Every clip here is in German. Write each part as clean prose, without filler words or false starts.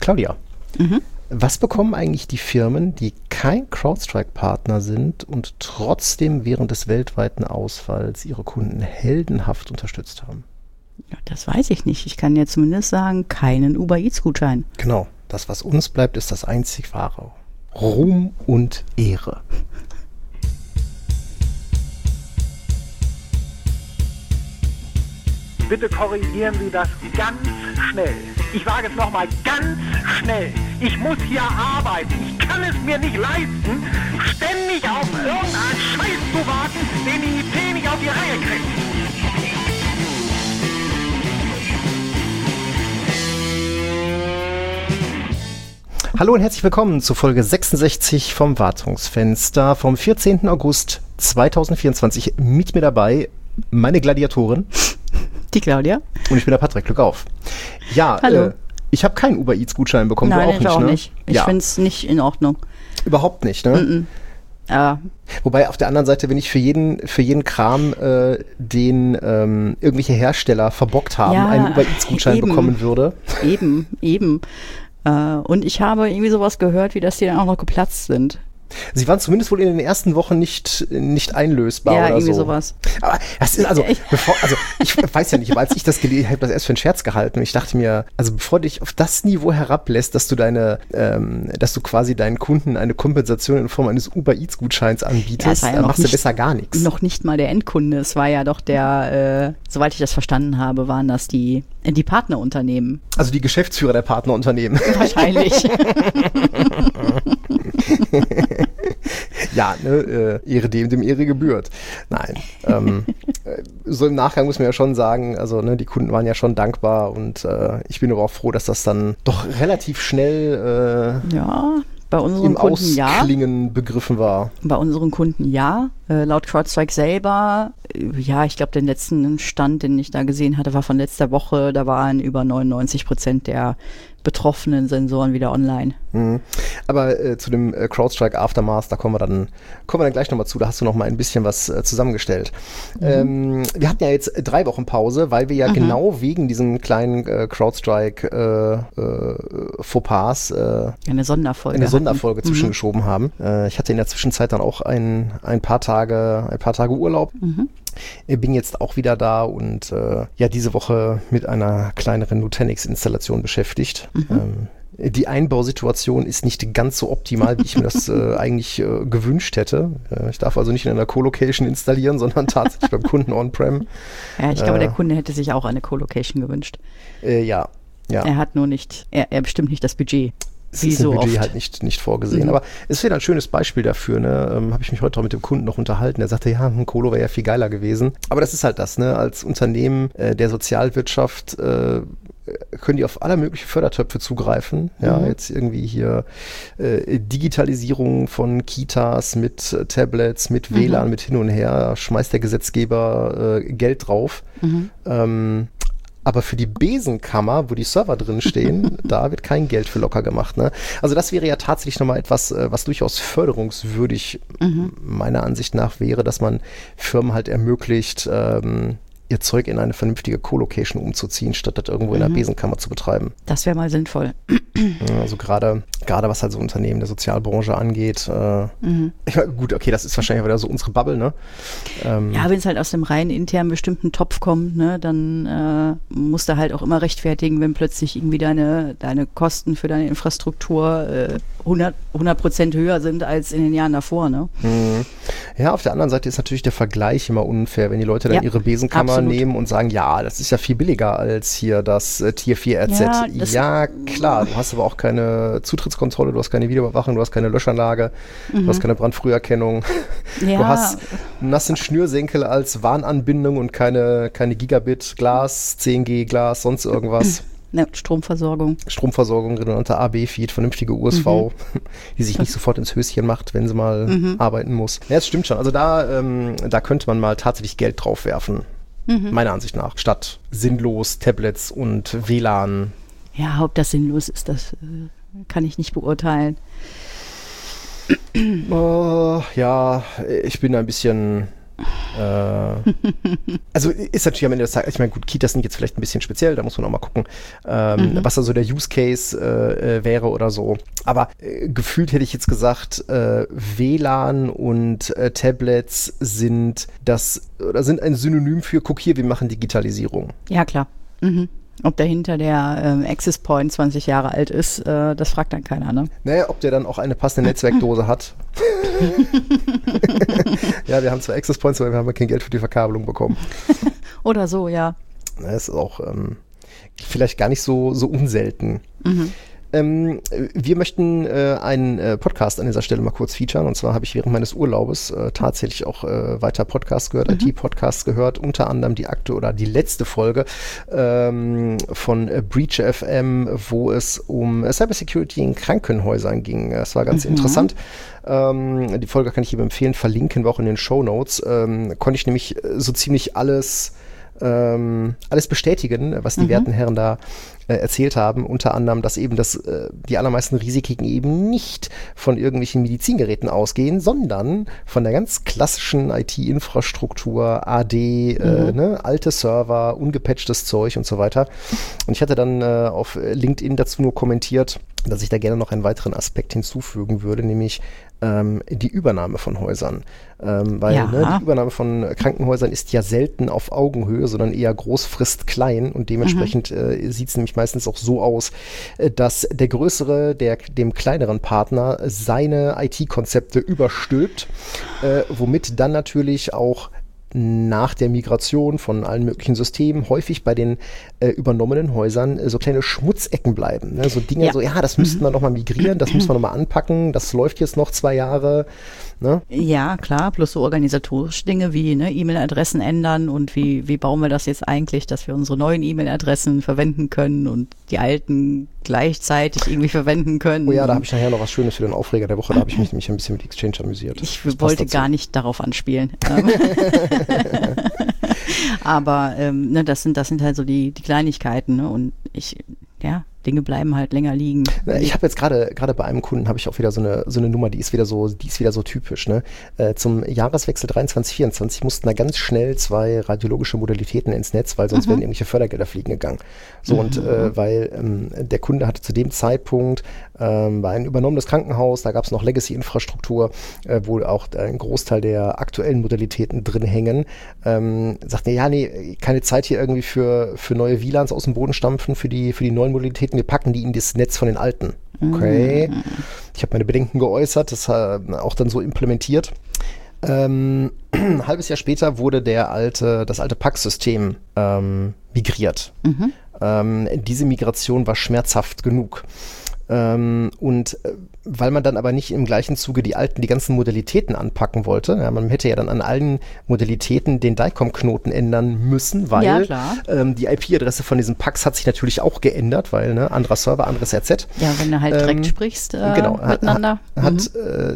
Claudia, was bekommen eigentlich die Firmen, die kein CrowdStrike-Partner sind und trotzdem während des weltweiten Ausfalls ihre Kunden heldenhaft unterstützt haben? Ja, das weiß ich nicht. Ich kann dir zumindest sagen, keinen Uber Eats-Gutschein. Genau, das, was uns bleibt, ist das einzig wahre. Ruhm und Ehre. Bitte korrigieren Sie das ganz schnell. Ich sage es nochmal, ganz schnell. Ich muss hier arbeiten. Ich kann es mir nicht leisten, ständig auf irgendeinen Scheiß zu warten, den die IT nicht auf die Reihe kriegt. Hallo und herzlich willkommen zu Folge 66 vom Wartungsfenster vom 14. August 2024. Mit mir dabei meine Gladiatorin. Die Claudia. Und ich bin der Patrick. Glück auf. Ja, hallo. Ich habe keinen Uber Eats Gutschein bekommen. Nein, du auch ich nicht, auch ne? nicht. Ich finde es nicht in Ordnung. Überhaupt nicht, ne? Wobei auf der anderen Seite, wenn ich für jeden Kram, den irgendwelche Hersteller verbockt haben, einen Uber Eats Gutschein bekommen würde. Eben. Und ich habe irgendwie sowas gehört, wie dass die dann auch noch geplatzt sind. Sie waren zumindest wohl in den ersten Wochen nicht einlösbar oder so. Ja, irgendwie sowas. Aber das ist ich weiß ja nicht, aber als ich das gelesen habe, das erst für einen Scherz gehalten. Und ich dachte mir, also bevor du dich auf das Niveau herablässt, dass du dass du quasi deinen Kunden eine Kompensation in Form eines Uber Eats Gutscheins anbietest, dann machst du besser gar nichts. Noch nicht mal der Endkunde. Es war ja doch soweit ich das verstanden habe, waren das die Partnerunternehmen. Also die Geschäftsführer der Partnerunternehmen. Wahrscheinlich. Ja, ne, Ehre dem Ehre gebührt. Nein. So im Nachgang muss man ja schon sagen, also ne, die Kunden waren ja schon dankbar und ich bin aber auch froh, dass das dann doch relativ schnell bei unseren im Kunden Ausklingen begriffen war. Bei unseren Kunden laut CrowdStrike selber, ich glaube, den letzten Stand, den ich da gesehen hatte, war von letzter Woche, da waren über 99% der betroffenen Sensoren wieder online. Aber zu dem CrowdStrike Aftermath, da kommen wir dann gleich nochmal zu, da hast du noch mal ein bisschen was zusammengestellt. Wir hatten ja jetzt 3 Wochen Pause, weil wir ja genau wegen diesem kleinen CrowdStrike Fauxpas eine Sonderfolge zwischengeschoben haben. Ich hatte in der Zwischenzeit dann auch ein paar Tage Urlaub. Bin jetzt auch wieder da und diese Woche mit einer kleineren Nutanix-Installation beschäftigt. Die Einbausituation ist nicht ganz so optimal, wie ich mir das eigentlich gewünscht hätte. Ich darf also nicht in einer Co-Location installieren, sondern tatsächlich beim Kunden on-prem. Ja, ich glaube, der Kunde hätte sich auch eine Co-Location gewünscht. Ja. Er hat nur nicht, er bestimmt nicht das Budget. Es ist im Budget halt nicht vorgesehen. Aber es wäre ein schönes Beispiel dafür, ne? Habe ich mich heute auch mit dem Kunden noch unterhalten. Der sagte, ja, ein Colo wäre ja viel geiler gewesen. Aber das ist halt das, ne? Als Unternehmen der Sozialwirtschaft können die auf aller möglichen Fördertöpfe zugreifen. Ja, jetzt irgendwie hier Digitalisierung von Kitas mit Tablets, mit WLAN, mit hin und her, schmeißt der Gesetzgeber Geld drauf. Aber für die Besenkammer, wo die Server drin stehen, da wird kein Geld für locker gemacht. Ne? Also das wäre ja tatsächlich nochmal etwas, was durchaus förderungswürdig meiner Ansicht nach wäre, dass man Firmen halt ermöglicht, ihr Zeug in eine vernünftige Co-Location umzuziehen, statt das irgendwo in der Besenkammer zu betreiben. Das wäre mal sinnvoll. Also gerade was halt so Unternehmen der Sozialbranche angeht. Ich meine, gut, okay, das ist wahrscheinlich wieder so unsere Bubble, ne? Wenn es halt aus dem rein internen bestimmten Topf kommt, ne, dann musst du halt auch immer rechtfertigen, wenn plötzlich irgendwie deine Kosten für deine Infrastruktur 100% höher sind als in den Jahren davor, ne? Ja, auf der anderen Seite ist natürlich der Vergleich immer unfair, wenn die Leute dann ihre Besenkammer nehmen und sagen, ja, das ist ja viel billiger als hier das Tier 4 RZ. Ja, klar, du hast aber auch keine Zutrittskontrolle, du hast keine Videoüberwachung, du hast keine Löschanlage, du hast keine Brandfrüherkennung. Ja. Du hast einen nassen Schnürsenkel als Warnanbindung und keine Gigabit Glas, 10G Glas, sonst irgendwas. Stromversorgung, redundanter AB-Feed, vernünftige USV, die sich nicht sofort ins Höschen macht, wenn sie mal arbeiten muss. Ja, das stimmt schon. Also da könnte man mal tatsächlich Geld drauf werfen, meiner Ansicht nach, statt sinnlos Tablets und WLAN. Ja, ob das sinnlos ist, das kann ich nicht beurteilen. Ja, ich bin ein bisschen Also ist natürlich am Ende des Tages, ich meine, gut, Kitas sind jetzt vielleicht ein bisschen speziell, da muss man auch mal gucken, was da so der Use Case wäre oder so. Aber gefühlt hätte ich jetzt gesagt, WLAN und Tablets sind ein Synonym für, guck hier, wir machen Digitalisierung. Ja, klar. Ob dahinter der Access Point 20 Jahre alt ist, das fragt dann keiner, ne? Naja, ob der dann auch eine passende Netzwerkdose hat. Ja, wir haben zwar Access Points, aber wir haben kein Geld für die Verkabelung bekommen. Oder so, ja. Das ist auch vielleicht gar nicht so unselten. Wir möchten einen Podcast an dieser Stelle mal kurz featuren. Und zwar habe ich während meines Urlaubes tatsächlich auch weiter Podcasts gehört, IT-Podcasts gehört. Unter anderem die letzte Folge von Breach FM, wo es um Cybersecurity in Krankenhäusern ging. Das war ganz interessant. Die Folge kann ich jedem empfehlen, verlinken wir auch in den Shownotes. Konnte ich nämlich so ziemlich alles bestätigen, was die werten Herren da erzählt haben, unter anderem, dass eben die allermeisten Risiken eben nicht von irgendwelchen Medizingeräten ausgehen, sondern von der ganz klassischen IT-Infrastruktur, AD, alte Server, ungepatchtes Zeug und so weiter. Und ich hatte dann auf LinkedIn dazu nur kommentiert, dass ich da gerne noch einen weiteren Aspekt hinzufügen würde, nämlich die Übernahme von Häusern. Weil die Übernahme von Krankenhäusern ist ja selten auf Augenhöhe, sondern eher groß frisst klein und dementsprechend sieht es nämlich meistens auch so aus, dass der Größere dem kleineren Partner seine IT-Konzepte überstülpt, womit dann natürlich auch nach der Migration von allen möglichen Systemen häufig bei den übernommenen Häusern so kleine Schmutzecken bleiben. Ne? So Dinge, das müssten wir noch mal migrieren, das müssen wir noch mal anpacken, das läuft jetzt noch 2 Jahre. Ne? Ja, klar, plus so organisatorische Dinge wie E-Mail-Adressen ändern und wie bauen wir das jetzt eigentlich, dass wir unsere neuen E-Mail-Adressen verwenden können und die alten gleichzeitig irgendwie verwenden können. Oh ja, da habe ich nachher noch was Schönes für den Aufreger der Woche, da habe ich mich nämlich ein bisschen mit Exchange amüsiert. Ich wollte gar nicht darauf anspielen. Aber das sind halt so die Kleinigkeiten, ne? Und Dinge bleiben halt länger liegen. Ich habe jetzt gerade bei einem Kunden habe ich auch wieder so eine Nummer, die ist wieder so typisch. Ne? Zum Jahreswechsel 23/24 mussten da ganz schnell 2 radiologische Modalitäten ins Netz, weil sonst wären irgendwelche Fördergelder fliegen gegangen. So und weil der Kunde hatte zu dem Zeitpunkt war ein übernommenes Krankenhaus, da gab es noch Legacy-Infrastruktur, wo auch ein Großteil der aktuellen Modalitäten drin hängen. Sagte, keine Zeit hier irgendwie für neue WLANs aus dem Boden stampfen, für die neuen Modalitäten. Wir packen die in das Netz von den alten. Okay. Ich habe meine Bedenken geäußert, das auch dann so implementiert. Ein halbes Jahr später wurde das alte PAX-System migriert. Diese Migration war schmerzhaft genug. Und weil man dann aber nicht im gleichen Zuge die ganzen Modalitäten anpacken wollte, man hätte ja dann an allen Modalitäten den DICOM-Knoten ändern müssen, weil die IP-Adresse von diesem PAX hat sich natürlich auch geändert, weil anderer Server, anderes RZ. Ja, wenn du halt direkt sprichst miteinander. Hat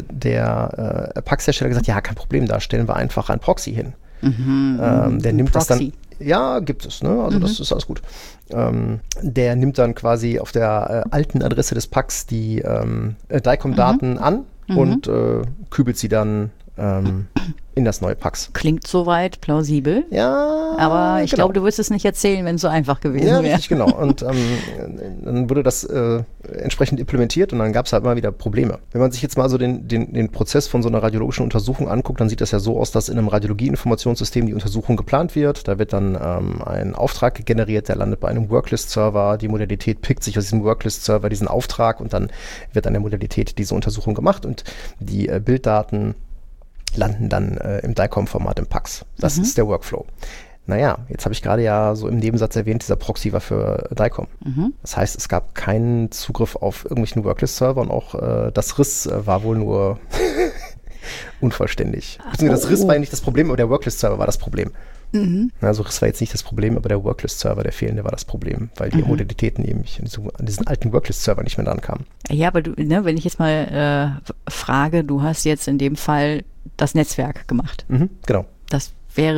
der PAX-Hersteller gesagt, ja, kein Problem, da stellen wir einfach einen Proxy hin. Der nimmt Proxy. Das dann. Ja, gibt es, ne? Also das ist alles gut. Der nimmt dann quasi auf der alten Adresse des PAX die DICOM-Daten an und kübelt sie dann in das neue PAX. Klingt soweit plausibel. Ja. Aber ich glaube, du wirst es nicht erzählen, wenn es so einfach gewesen wäre. Ja, richtig, genau. Und dann wurde das entsprechend implementiert und dann gab es halt mal wieder Probleme. Wenn man sich jetzt mal so den Prozess von so einer radiologischen Untersuchung anguckt, dann sieht das ja so aus, dass in einem Radiologie-Informationssystem die Untersuchung geplant wird. Da wird dann ein Auftrag generiert, der landet bei einem Worklist-Server. Die Modalität pickt sich aus diesem Worklist-Server diesen Auftrag und dann wird an der Modalität diese Untersuchung gemacht und die Bilddaten landen dann im DICOM-Format im PAX. Das ist der Workflow. Naja, jetzt habe ich gerade ja so im Nebensatz erwähnt, dieser Proxy war für DICOM. Das heißt, es gab keinen Zugriff auf irgendwelchen Worklist-Server und auch das RIS war wohl nur unvollständig. Das RIS war ja nicht das Problem, aber der Worklist-Server war das Problem. Also RIS war jetzt nicht das Problem, aber der Worklist-Server, der fehlende, war das Problem, weil die Modalitäten eben an diesen alten Worklist-Server nicht mehr dran kamen. Ja, aber wenn ich jetzt mal frage, du hast jetzt in dem Fall das Netzwerk gemacht. Genau. Das wäre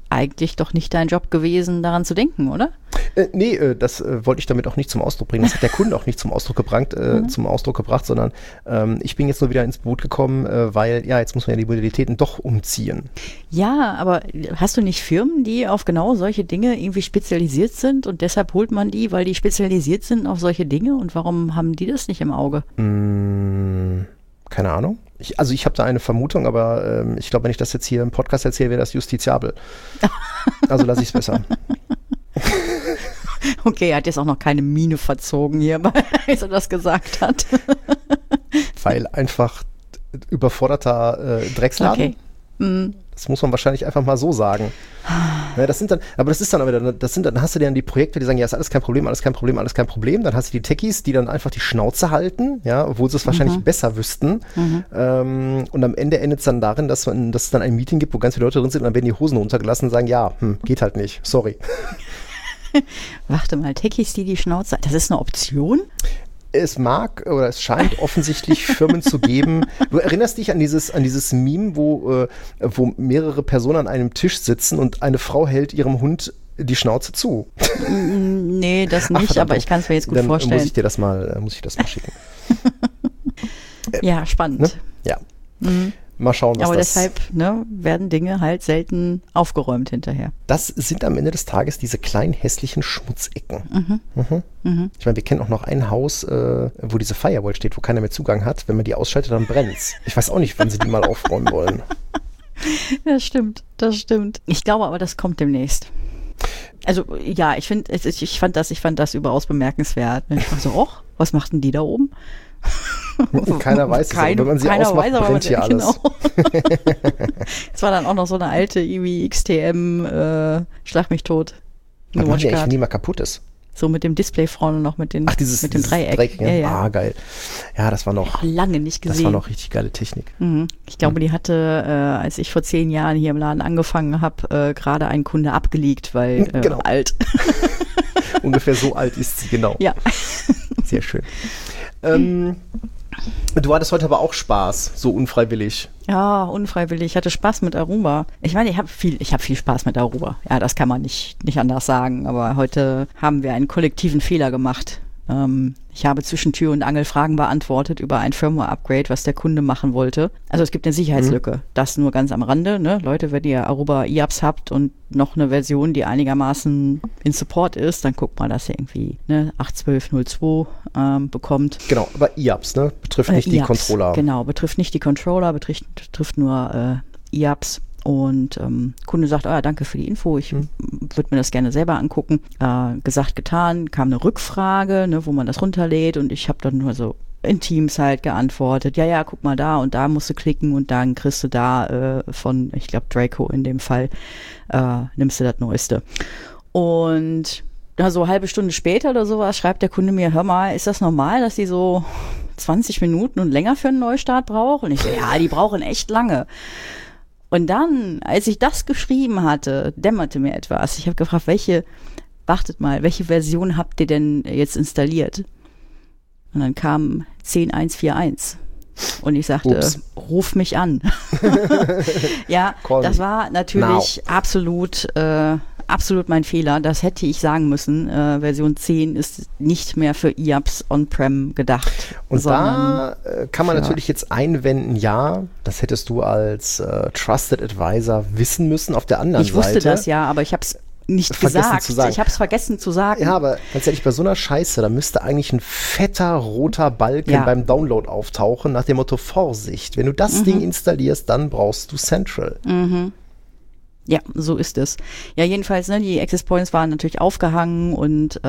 eigentlich doch nicht dein Job gewesen, daran zu denken, oder? Nee, das wollte ich damit auch nicht zum Ausdruck bringen. Das hat der Kunde auch nicht zum Ausdruck gebracht, sondern ich bin jetzt nur wieder ins Boot gekommen, weil jetzt muss man ja die Modalitäten doch umziehen. Ja, aber hast du nicht Firmen, die auf genau solche Dinge irgendwie spezialisiert sind und deshalb holt man die, weil die spezialisiert sind auf solche Dinge, und warum haben die das nicht im Auge? Keine Ahnung. Ich habe da eine Vermutung, aber ich glaube, wenn ich das jetzt hier im Podcast erzähle, wäre das justiziabel. Also lasse ich es besser. Okay, er hat jetzt auch noch keine Miene verzogen hier, als er das gesagt hat. Weil einfach überforderter Drecksladen. Okay. Das muss man wahrscheinlich einfach mal so sagen. Ja, dann hast du dann die Projekte, die sagen, ja, ist alles kein Problem, alles kein Problem, alles kein Problem. Dann hast du die Techies, die dann einfach die Schnauze halten, ja, obwohl sie es wahrscheinlich besser wüssten. Und am Ende endet es dann darin, dass es dann ein Meeting gibt, wo ganz viele Leute drin sind, und dann werden die Hosen runtergelassen und sagen, ja, geht halt nicht, sorry. Warte mal, Techies, die Schnauze, das ist eine Option? Es scheint offensichtlich Firmen zu geben. Du erinnerst dich an dieses Meme, wo mehrere Personen an einem Tisch sitzen und eine Frau hält ihrem Hund die Schnauze zu. Nee, das nicht, aber ich kann es mir jetzt gut vorstellen. Muss ich das mal schicken. Ja, spannend. Ne? Ja. Mal schauen, was aber das... Aber deshalb werden Dinge halt selten aufgeräumt hinterher. Das sind am Ende des Tages diese kleinen hässlichen Schmutzecken. Ich meine, wir kennen auch noch ein Haus, wo diese Firewall steht, wo keiner mehr Zugang hat. Wenn man die ausschaltet, dann brennt's. Ich weiß auch nicht, wann sie die mal aufräumen wollen. Das stimmt. Ich glaube aber, das kommt demnächst. Also ja, ich fand das überaus bemerkenswert. Ich war so, was macht denn die da oben? Keiner weiß es, aber wenn man sie ausmacht, brennt hier alles. Genau. Es war dann auch noch so eine alte XTM Schlag mich tot. Was macht die eigentlich, wenn die mal kaputt ist? So mit dem Display vorne noch mit dem Dreieck. Ja. Geil. Ja, das war noch... lange nicht gesehen. Das war noch richtig geile Technik. Ich glaube, die hatte, als ich vor 10 Jahren hier im Laden angefangen habe, gerade ein Kunde abgelegt, weil genau. Alt. Ungefähr so alt ist sie, genau. Ja. Sehr schön. Du hattest heute aber auch Spaß, so unfreiwillig. Ja, unfreiwillig. Ich hatte Spaß mit Aruba. Ich meine, ich habe viel Spaß mit Aruba. Ja, das kann man nicht anders sagen. Aber heute haben wir einen kollektiven Fehler gemacht. Ich habe zwischen Tür und Angel Fragen beantwortet über ein Firmware-Upgrade, was der Kunde machen wollte. Also es gibt eine Sicherheitslücke. Das nur ganz am Rande. Ne? Leute, wenn ihr Aruba IAPS habt und noch eine Version, die einigermaßen in Support ist, dann guckt mal, dass ihr irgendwie 8.12.02 bekommt. Genau, aber IAPS, ne? Betrifft nicht die Controller. Genau, betrifft nicht die Controller, betrifft nur IAPS. Und Kunde sagt, danke für die Info, ich würde mir das gerne selber angucken. Gesagt, getan, kam eine Rückfrage, wo man das runterlädt, und ich habe dann nur so in Teams halt geantwortet, ja, guck mal da, und da musst du klicken, und dann kriegst du da von, ich glaube Draco in dem Fall, nimmst du das Neueste. Und so halbe Stunde später oder sowas schreibt der Kunde mir, hör mal, ist das normal, dass die so 20 Minuten und länger für einen Neustart brauchen? Und ich so, ja, die brauchen echt lange. Und dann, als ich das geschrieben hatte, dämmerte mir etwas. Ich habe gefragt, welche Version habt ihr denn jetzt installiert? Und dann kam 10.141. Und ich sagte, ruf mich an. Ja, das war natürlich absolut mein Fehler. Das hätte ich sagen müssen. Version 10 ist nicht mehr für IAPS On-Prem gedacht. Und da kann man natürlich jetzt einwenden, ja, das hättest du als Trusted Advisor wissen müssen. Auf der anderen Seite. Ich wusste das ja, aber ich habe es nicht gesagt. Ich habe es vergessen zu sagen. Ja, aber ganz ehrlich, bei so einer Scheiße, da müsste eigentlich ein fetter roter Balken beim Download auftauchen, nach dem Motto, Vorsicht, wenn du das Ding installierst, dann brauchst du Central. Ja, so ist es. Ja, jedenfalls, die Access Points waren natürlich aufgehangen, und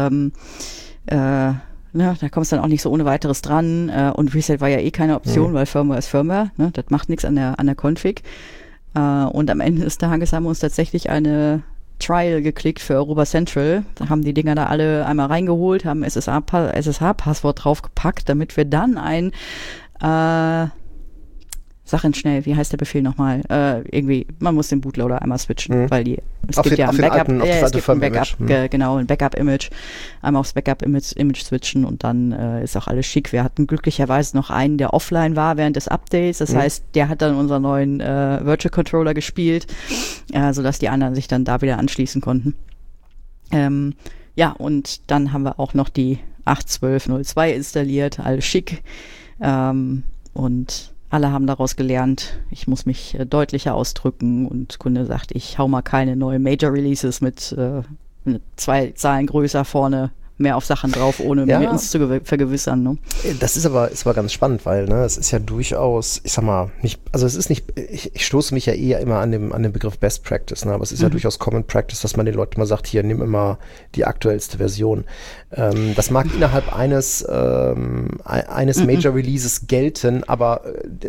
da kommst du dann auch nicht so ohne weiteres dran. Und Reset war ja eh keine Option, weil Firmware ist Firmware. Ne? Das macht nichts an der Config. Und am Ende des Tages haben wir uns tatsächlich eine Trial geklickt für Aruba Central. Da haben die Dinger da alle einmal reingeholt, haben SSH-Passwort draufgepackt, damit wir dann ein sag schnell, wie heißt der Befehl nochmal? Irgendwie, man muss den Bootloader einmal switchen, weil es Auf gibt den- ja ein auf den Backup, alten- auf das es alte gibt ein Backup, Firmen-Image. genau, ein Backup-Image, einmal aufs Backup-Image switchen und dann ist auch alles schick. Wir hatten glücklicherweise noch einen, der offline war während des Updates, das heißt, der hat dann unseren neuen Virtual Controller gespielt, sodass die anderen sich dann da wieder anschließen konnten. Ja, und dann haben wir auch noch die 8.12.02 installiert, alles schick. Und alle haben daraus gelernt, ich muss mich deutlicher ausdrücken und Kunde sagt, ich hau mal keine neuen Major Releases mit 2 Zahlen größer vorne mehr auf Sachen drauf, ohne uns zu vergewissern. Ne? Das ist aber ganz spannend, weil es ist ja durchaus, ich sag mal, nicht, also es ist nicht, ich stoße mich ja eher immer an dem Begriff Best Practice, ne? Aber es ist ja durchaus Common Practice, dass man den Leuten mal sagt, hier, nimm immer die aktuellste Version. Das mag innerhalb eines Major Releases gelten, aber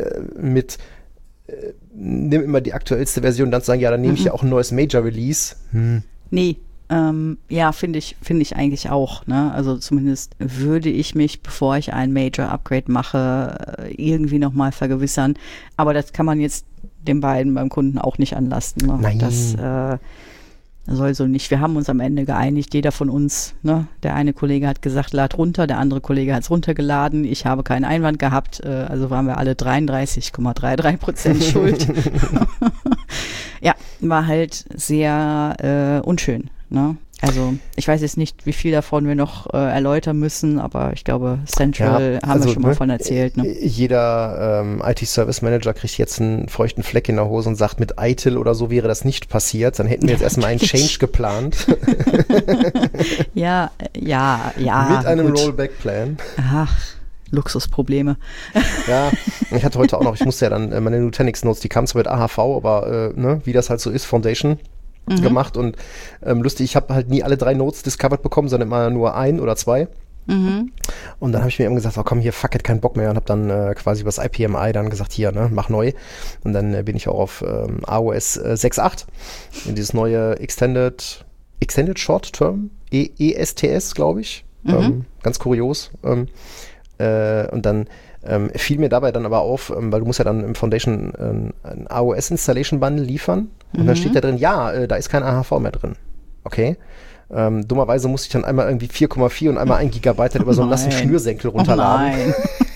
nimm immer die aktuellste Version, dann zu sagen, ja, dann nehme ich ja auch ein neues Major Release. Nee. Ja, finde ich eigentlich auch. Ne? Also zumindest würde ich mich, bevor ich ein Major-Upgrade mache, irgendwie nochmal vergewissern. Aber das kann man jetzt den beiden beim Kunden auch nicht anlasten. Ne? Nein. Das soll so nicht. Wir haben uns am Ende geeinigt, jeder von uns, ne? Der eine Kollege hat gesagt, lad runter, der andere Kollege hat es runtergeladen. Ich habe keinen Einwand gehabt, also waren wir alle 33,33% schuld. Ja, war halt sehr unschön. Ne? Also ich weiß jetzt nicht, wie viel davon wir noch erläutern müssen, aber ich glaube, Central haben wir schon mal von erzählt. Ne? Jeder IT-Service-Manager kriegt jetzt einen feuchten Fleck in der Hose und sagt, mit ITIL oder so wäre das nicht passiert. Dann hätten wir jetzt erstmal einen Change geplant. Ja. Mit einem Rollback-Plan. Ach, Luxusprobleme. Ja, ich hatte heute auch noch, ich musste ja dann meine Nutanix-Notes, die kamen zwar mit AHV, aber wie das halt so ist, Foundation gemacht und lustig, ich habe halt nie alle 3 Notes discovered bekommen, sondern immer nur 1 oder 2. Und dann habe ich mir eben gesagt, oh komm, hier, fuck it, kein Bock mehr und habe dann quasi über das IPMI dann gesagt, hier, ne, mach neu. Und dann bin ich auch auf AOS 6.8 in dieses neue Extended Short Term, ESTS, glaube ich. Ganz kurios. Und dann fiel mir dabei dann aber auf, weil du musst ja dann im Foundation ein AOS Installation Bundle liefern und dann steht da drin, ja, da ist kein AHV mehr drin. Okay. Dummerweise musste ich dann einmal irgendwie 4,4 und einmal 1 Gigabyte über so einen nassen Schnürsenkel runterladen. Nein.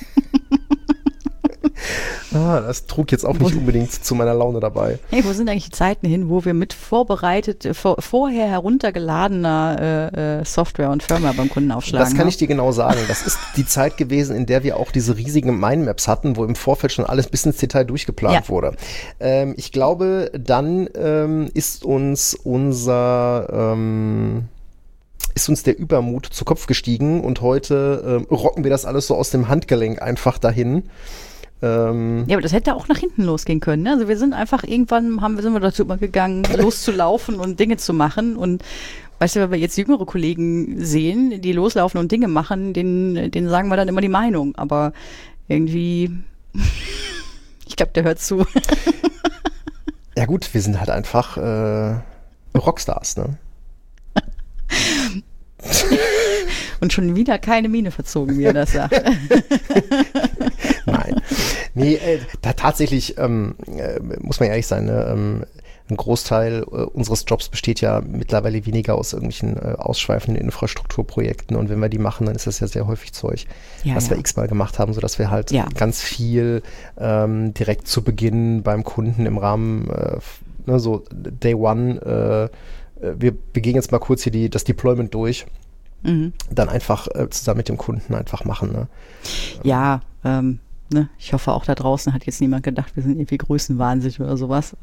Das trug jetzt auch nicht unbedingt zu meiner Laune dabei. Hey, wo sind eigentlich die Zeiten hin, wo wir mit vorher heruntergeladener Software und Firmware beim Kunden aufschlagen? Das kann ich dir genau sagen. Das ist die Zeit gewesen, in der wir auch diese riesigen Mindmaps hatten, wo im Vorfeld schon alles bis ins Detail durchgeplant wurde. Ich glaube, dann ist uns der Übermut zu Kopf gestiegen und heute rocken wir das alles so aus dem Handgelenk einfach dahin. Ja, aber das hätte auch nach hinten losgehen können. Ne? Also wir sind einfach irgendwann, sind wir dazu übergegangen, loszulaufen und Dinge zu machen. Und weißt du, wenn wir jetzt jüngere Kollegen sehen, die loslaufen und Dinge machen, denen sagen wir dann immer die Meinung. Aber irgendwie, ich glaube, der hört zu. Ja gut, wir sind halt einfach Rockstars, ne? Und schon wieder keine Miene verzogen, wie er das sagt. Nein. Nee, da tatsächlich muss man ehrlich sein, ne? Ein Großteil unseres Jobs besteht ja mittlerweile weniger aus irgendwelchen ausschweifenden Infrastrukturprojekten und wenn wir die machen, dann ist das ja sehr häufig Zeug, was wir x-mal gemacht haben, sodass wir halt ganz viel direkt zu Beginn beim Kunden im Rahmen so Day One, wir gehen jetzt mal kurz hier das Deployment durch, dann einfach zusammen mit dem Kunden einfach machen. Ne? Ja, ne? Ich hoffe auch da draußen hat jetzt niemand gedacht, wir sind irgendwie größenwahnsinnig oder sowas.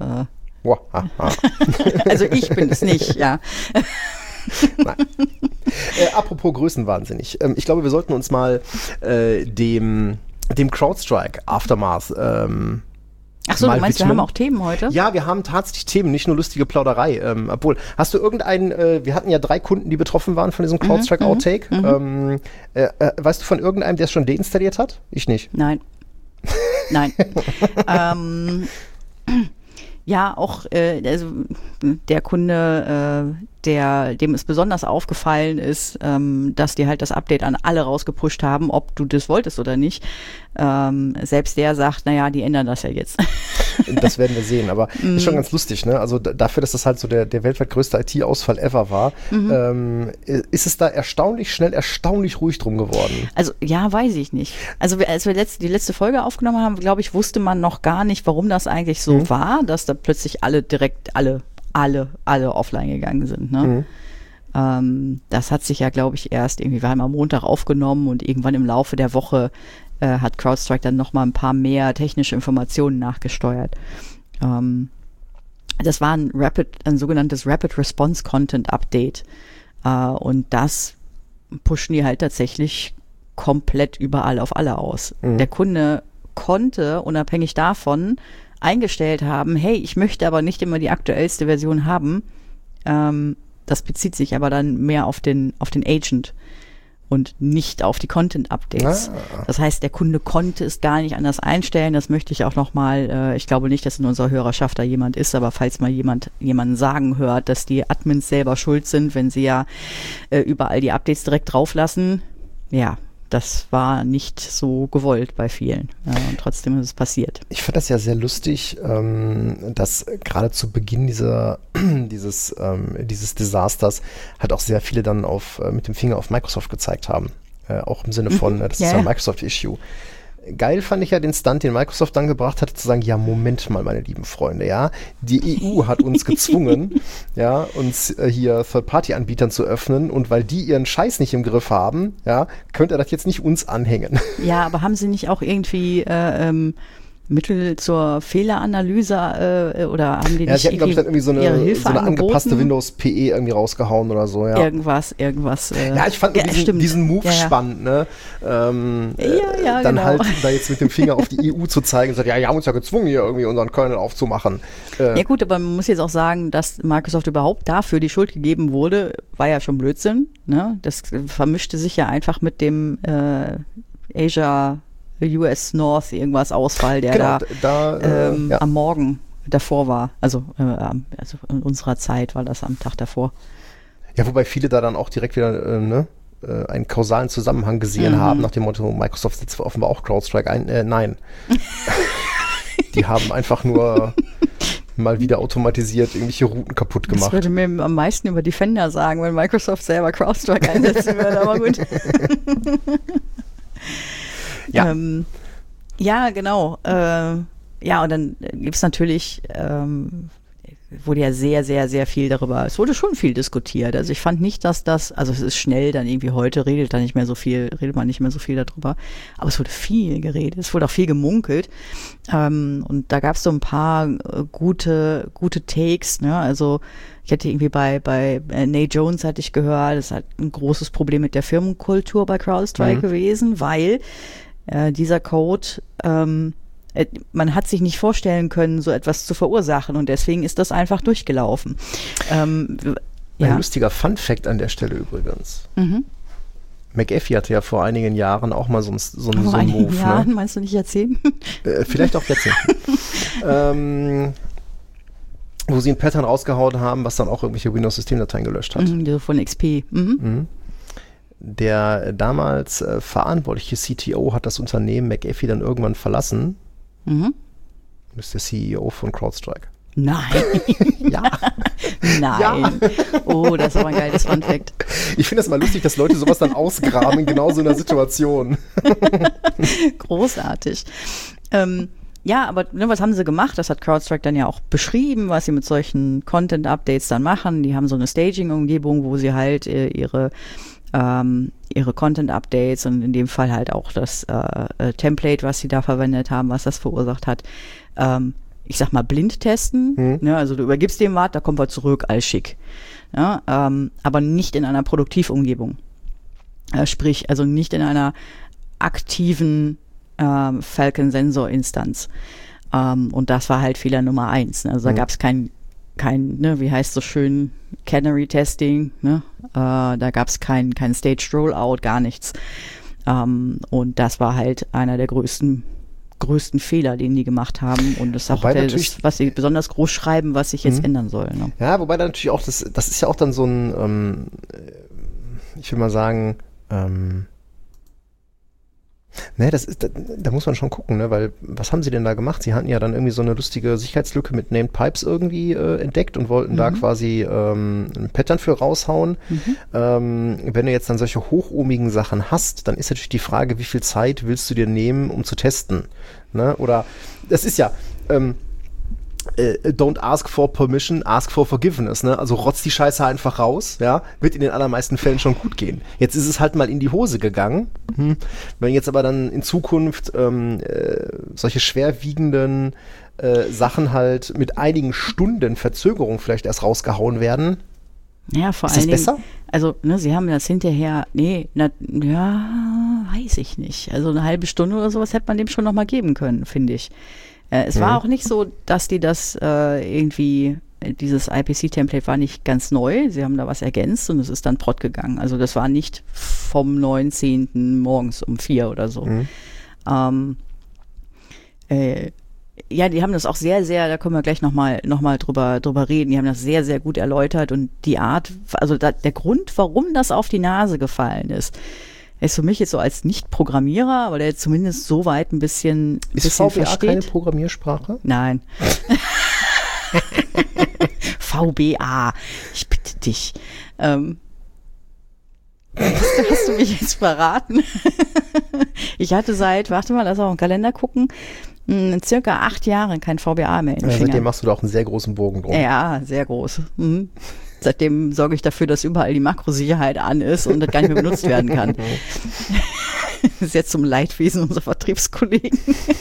Also ich bin es nicht, ja. Nein. Apropos größenwahnsinnig. Ich glaube, wir sollten uns mal dem CrowdStrike Aftermath Ach so, du meinst, wir haben auch Themen heute? Ja, wir haben tatsächlich Themen, nicht nur lustige Plauderei. Obwohl, hast du wir hatten ja 3 Kunden, die betroffen waren von diesem CrowdStrike Outtake. Weißt du von irgendeinem, der es schon deinstalliert hat? Ich nicht. Nein. Ja, auch also der Kunde, dem es besonders aufgefallen ist, dass die halt das Update an alle rausgepusht haben, ob du das wolltest oder nicht. Selbst der sagt, naja, die ändern das ja jetzt. Das werden wir sehen, aber ist schon ganz lustig, ne? Also dafür, dass das halt so der weltweit größte IT-Ausfall ever war, ist es da erstaunlich schnell, erstaunlich ruhig drum geworden. Also ja, weiß ich nicht. Also als wir die letzte Folge aufgenommen haben, glaube ich, wusste man noch gar nicht, warum das eigentlich so war, dass da plötzlich alle offline gegangen sind, ne? Das hat sich ja, glaube ich, erst irgendwie, wir haben am Montag aufgenommen und irgendwann im Laufe der Woche hat CrowdStrike dann nochmal ein paar mehr technische Informationen nachgesteuert. Das war ein sogenanntes Rapid Response Content Update. Und das pushen die halt tatsächlich komplett überall auf alle aus. Der Kunde konnte unabhängig davon eingestellt haben, hey, ich möchte aber nicht immer die aktuellste Version haben. Das bezieht sich aber dann mehr auf den Agent und nicht auf die Content-Updates. Das heißt, der Kunde konnte es gar nicht anders einstellen. Das möchte ich auch nochmal, ich glaube nicht, dass in unserer Hörerschaft da jemand ist, aber falls mal jemanden sagen hört, dass die Admins selber schuld sind, wenn sie ja überall die Updates direkt drauflassen, ja, das war nicht so gewollt bei vielen. Und trotzdem ist es passiert. Ich fand das ja sehr lustig, dass gerade zu Beginn dieses Desasters halt auch sehr viele dann mit dem Finger auf Microsoft gezeigt haben. Auch im Sinne von, das ist ja ein Microsoft-Issue. Geil fand ich ja den Stunt, den Microsoft dann gebracht hat, zu sagen, ja, Moment mal, meine lieben Freunde, ja, die EU hat uns gezwungen, ja, uns hier Third-Party-Anbietern zu öffnen und weil die ihren Scheiß nicht im Griff haben, ja, könnt ihr das jetzt nicht uns anhängen. Ja, aber haben sie nicht auch irgendwie Mittel zur Fehleranalyse oder haben die nicht sie hatten, glaube ich, dann irgendwie so eine angepasste Windows PE irgendwie rausgehauen oder so, ja. Irgendwas. Ja, ich fand diesen Move spannend, ne? Dann genau. halt da jetzt mit dem Finger auf die EU zu zeigen und sagt, ja, die haben uns ja gezwungen, hier irgendwie unseren Kernel aufzumachen. Ja gut, aber man muss jetzt auch sagen, dass Microsoft überhaupt dafür die Schuld gegeben wurde, war ja schon Blödsinn, ne? Das vermischte sich ja einfach mit dem Azure US North irgendwas Ausfall, der am Morgen davor war. Also in unserer Zeit war das am Tag davor. Ja, wobei viele da dann auch direkt wieder einen kausalen Zusammenhang gesehen haben, nach dem Motto, Microsoft setzt offenbar auch CrowdStrike ein. Nein. Die haben einfach nur mal wieder automatisiert irgendwelche Routen kaputt gemacht. Das würde mir am meisten über Defender sagen, wenn Microsoft selber CrowdStrike einsetzen würde, aber gut. Ja. Ja, genau. Ja, und dann gibt es natürlich, wurde ja sehr, sehr, sehr viel darüber, es wurde schon viel diskutiert. Also ich fand nicht, dass also es ist schnell dann irgendwie heute, redet man nicht mehr so viel darüber, aber es wurde viel geredet, es wurde auch viel gemunkelt. Und da gab es so ein paar gute Takes, ne? Also ich hatte irgendwie bei Nate Jones hatte ich gehört, das ist halt ein großes Problem mit der Firmenkultur bei CrowdStrike gewesen, weil dieser Code, man hat sich nicht vorstellen können, so etwas zu verursachen und deswegen ist das einfach durchgelaufen. Ein lustiger Fun-Fact an der Stelle übrigens. McAfee hatte ja vor einigen Jahren auch mal so einen Move. Jahren, ne? Meinst du nicht Jahrzehnten? Vielleicht auch Jahrzehnten. Wo sie ein Pattern rausgehauen haben, was dann auch irgendwelche Windows-Systemdateien gelöscht hat. Von XP. Der damals verantwortliche CTO hat das Unternehmen McAfee dann irgendwann verlassen. Das ist der CEO von CrowdStrike. Nein. Ja. Nein. Ja. Oh, das ist aber ein geiles Fun-Fact. Ich finde das mal lustig, dass Leute sowas dann ausgraben in genau so einer Situation. Großartig. Ja, aber was haben sie gemacht? Das hat CrowdStrike dann ja auch beschrieben, was sie mit solchen Content-Updates dann machen. Die haben so eine Staging-Umgebung, wo sie halt ihre Content-Updates und in dem Fall halt auch das Template, was sie da verwendet haben, was das verursacht hat, ich sag mal blind testen. Ne? Also du übergibst dem was, da kommt was zurück, alles schick. Ja? Aber nicht in einer Produktivumgebung. Sprich, also nicht in einer aktiven Falcon-Sensor-Instanz. Und das war halt Fehler Nummer 1. Ne? Also da gab es kein, wie heißt so schön, Canary-Testing, ne? Da gab es kein Staged Rollout, gar nichts. Und das war halt einer der größten größten Fehler, den die gemacht haben. Und das ist auch was sie besonders groß schreiben, was sich jetzt ändern soll. Ne? Ja, wobei da natürlich auch, das ist ja auch dann so ein, ich will mal sagen, ne, da muss man schon gucken, ne, weil was haben sie denn da gemacht? Sie hatten ja dann irgendwie so eine lustige Sicherheitslücke mit Named Pipes irgendwie entdeckt und wollten da quasi ein Pattern für raushauen. Wenn du jetzt dann solche hochohmigen Sachen hast, dann ist natürlich die Frage, wie viel Zeit willst du dir nehmen, um zu testen? Ne? Oder das ist ja don't ask for permission, ask for forgiveness, ne? Also rotz die Scheiße einfach raus, ja, wird in den allermeisten Fällen schon gut gehen. Jetzt ist es halt mal in die Hose gegangen. Wenn jetzt aber dann in Zukunft solche schwerwiegenden Sachen halt mit einigen Stunden Verzögerung vielleicht erst rausgehauen werden, ja, vor ist das allen Dingen, besser? Also, ne, sie haben das hinterher, weiß ich nicht. Also eine halbe Stunde oder sowas hätte man dem schon noch mal geben können, finde ich. Es war auch nicht so, dass die das irgendwie, dieses IPC-Template war nicht ganz neu. Sie haben da was ergänzt und es ist dann prott gegangen. Also das war nicht vom 19. morgens um 4 oder so. Ja, die haben das auch sehr, sehr, da können wir gleich noch mal drüber reden, die haben das sehr, sehr gut erläutert und die Art, also der Grund, warum das auf die Nase gefallen ist für mich jetzt so als Nicht-Programmierer, aber der jetzt zumindest so weit ein bisschen VBA versteht. keine Programmiersprache? Nein. VBA, ich bitte dich. Hast du mich jetzt verraten? Ich hatte warte mal, lass auch einen Kalender gucken, circa 8 Jahre kein VBA mehr in den Fingern. Seitdem machst du da auch einen sehr großen Bogen drum. Ja, sehr groß. Seitdem sorge ich dafür, dass überall die Makrosicherheit an ist und das gar nicht mehr benutzt werden kann. Das ist jetzt zum Leidwesen unserer Vertriebskollegen.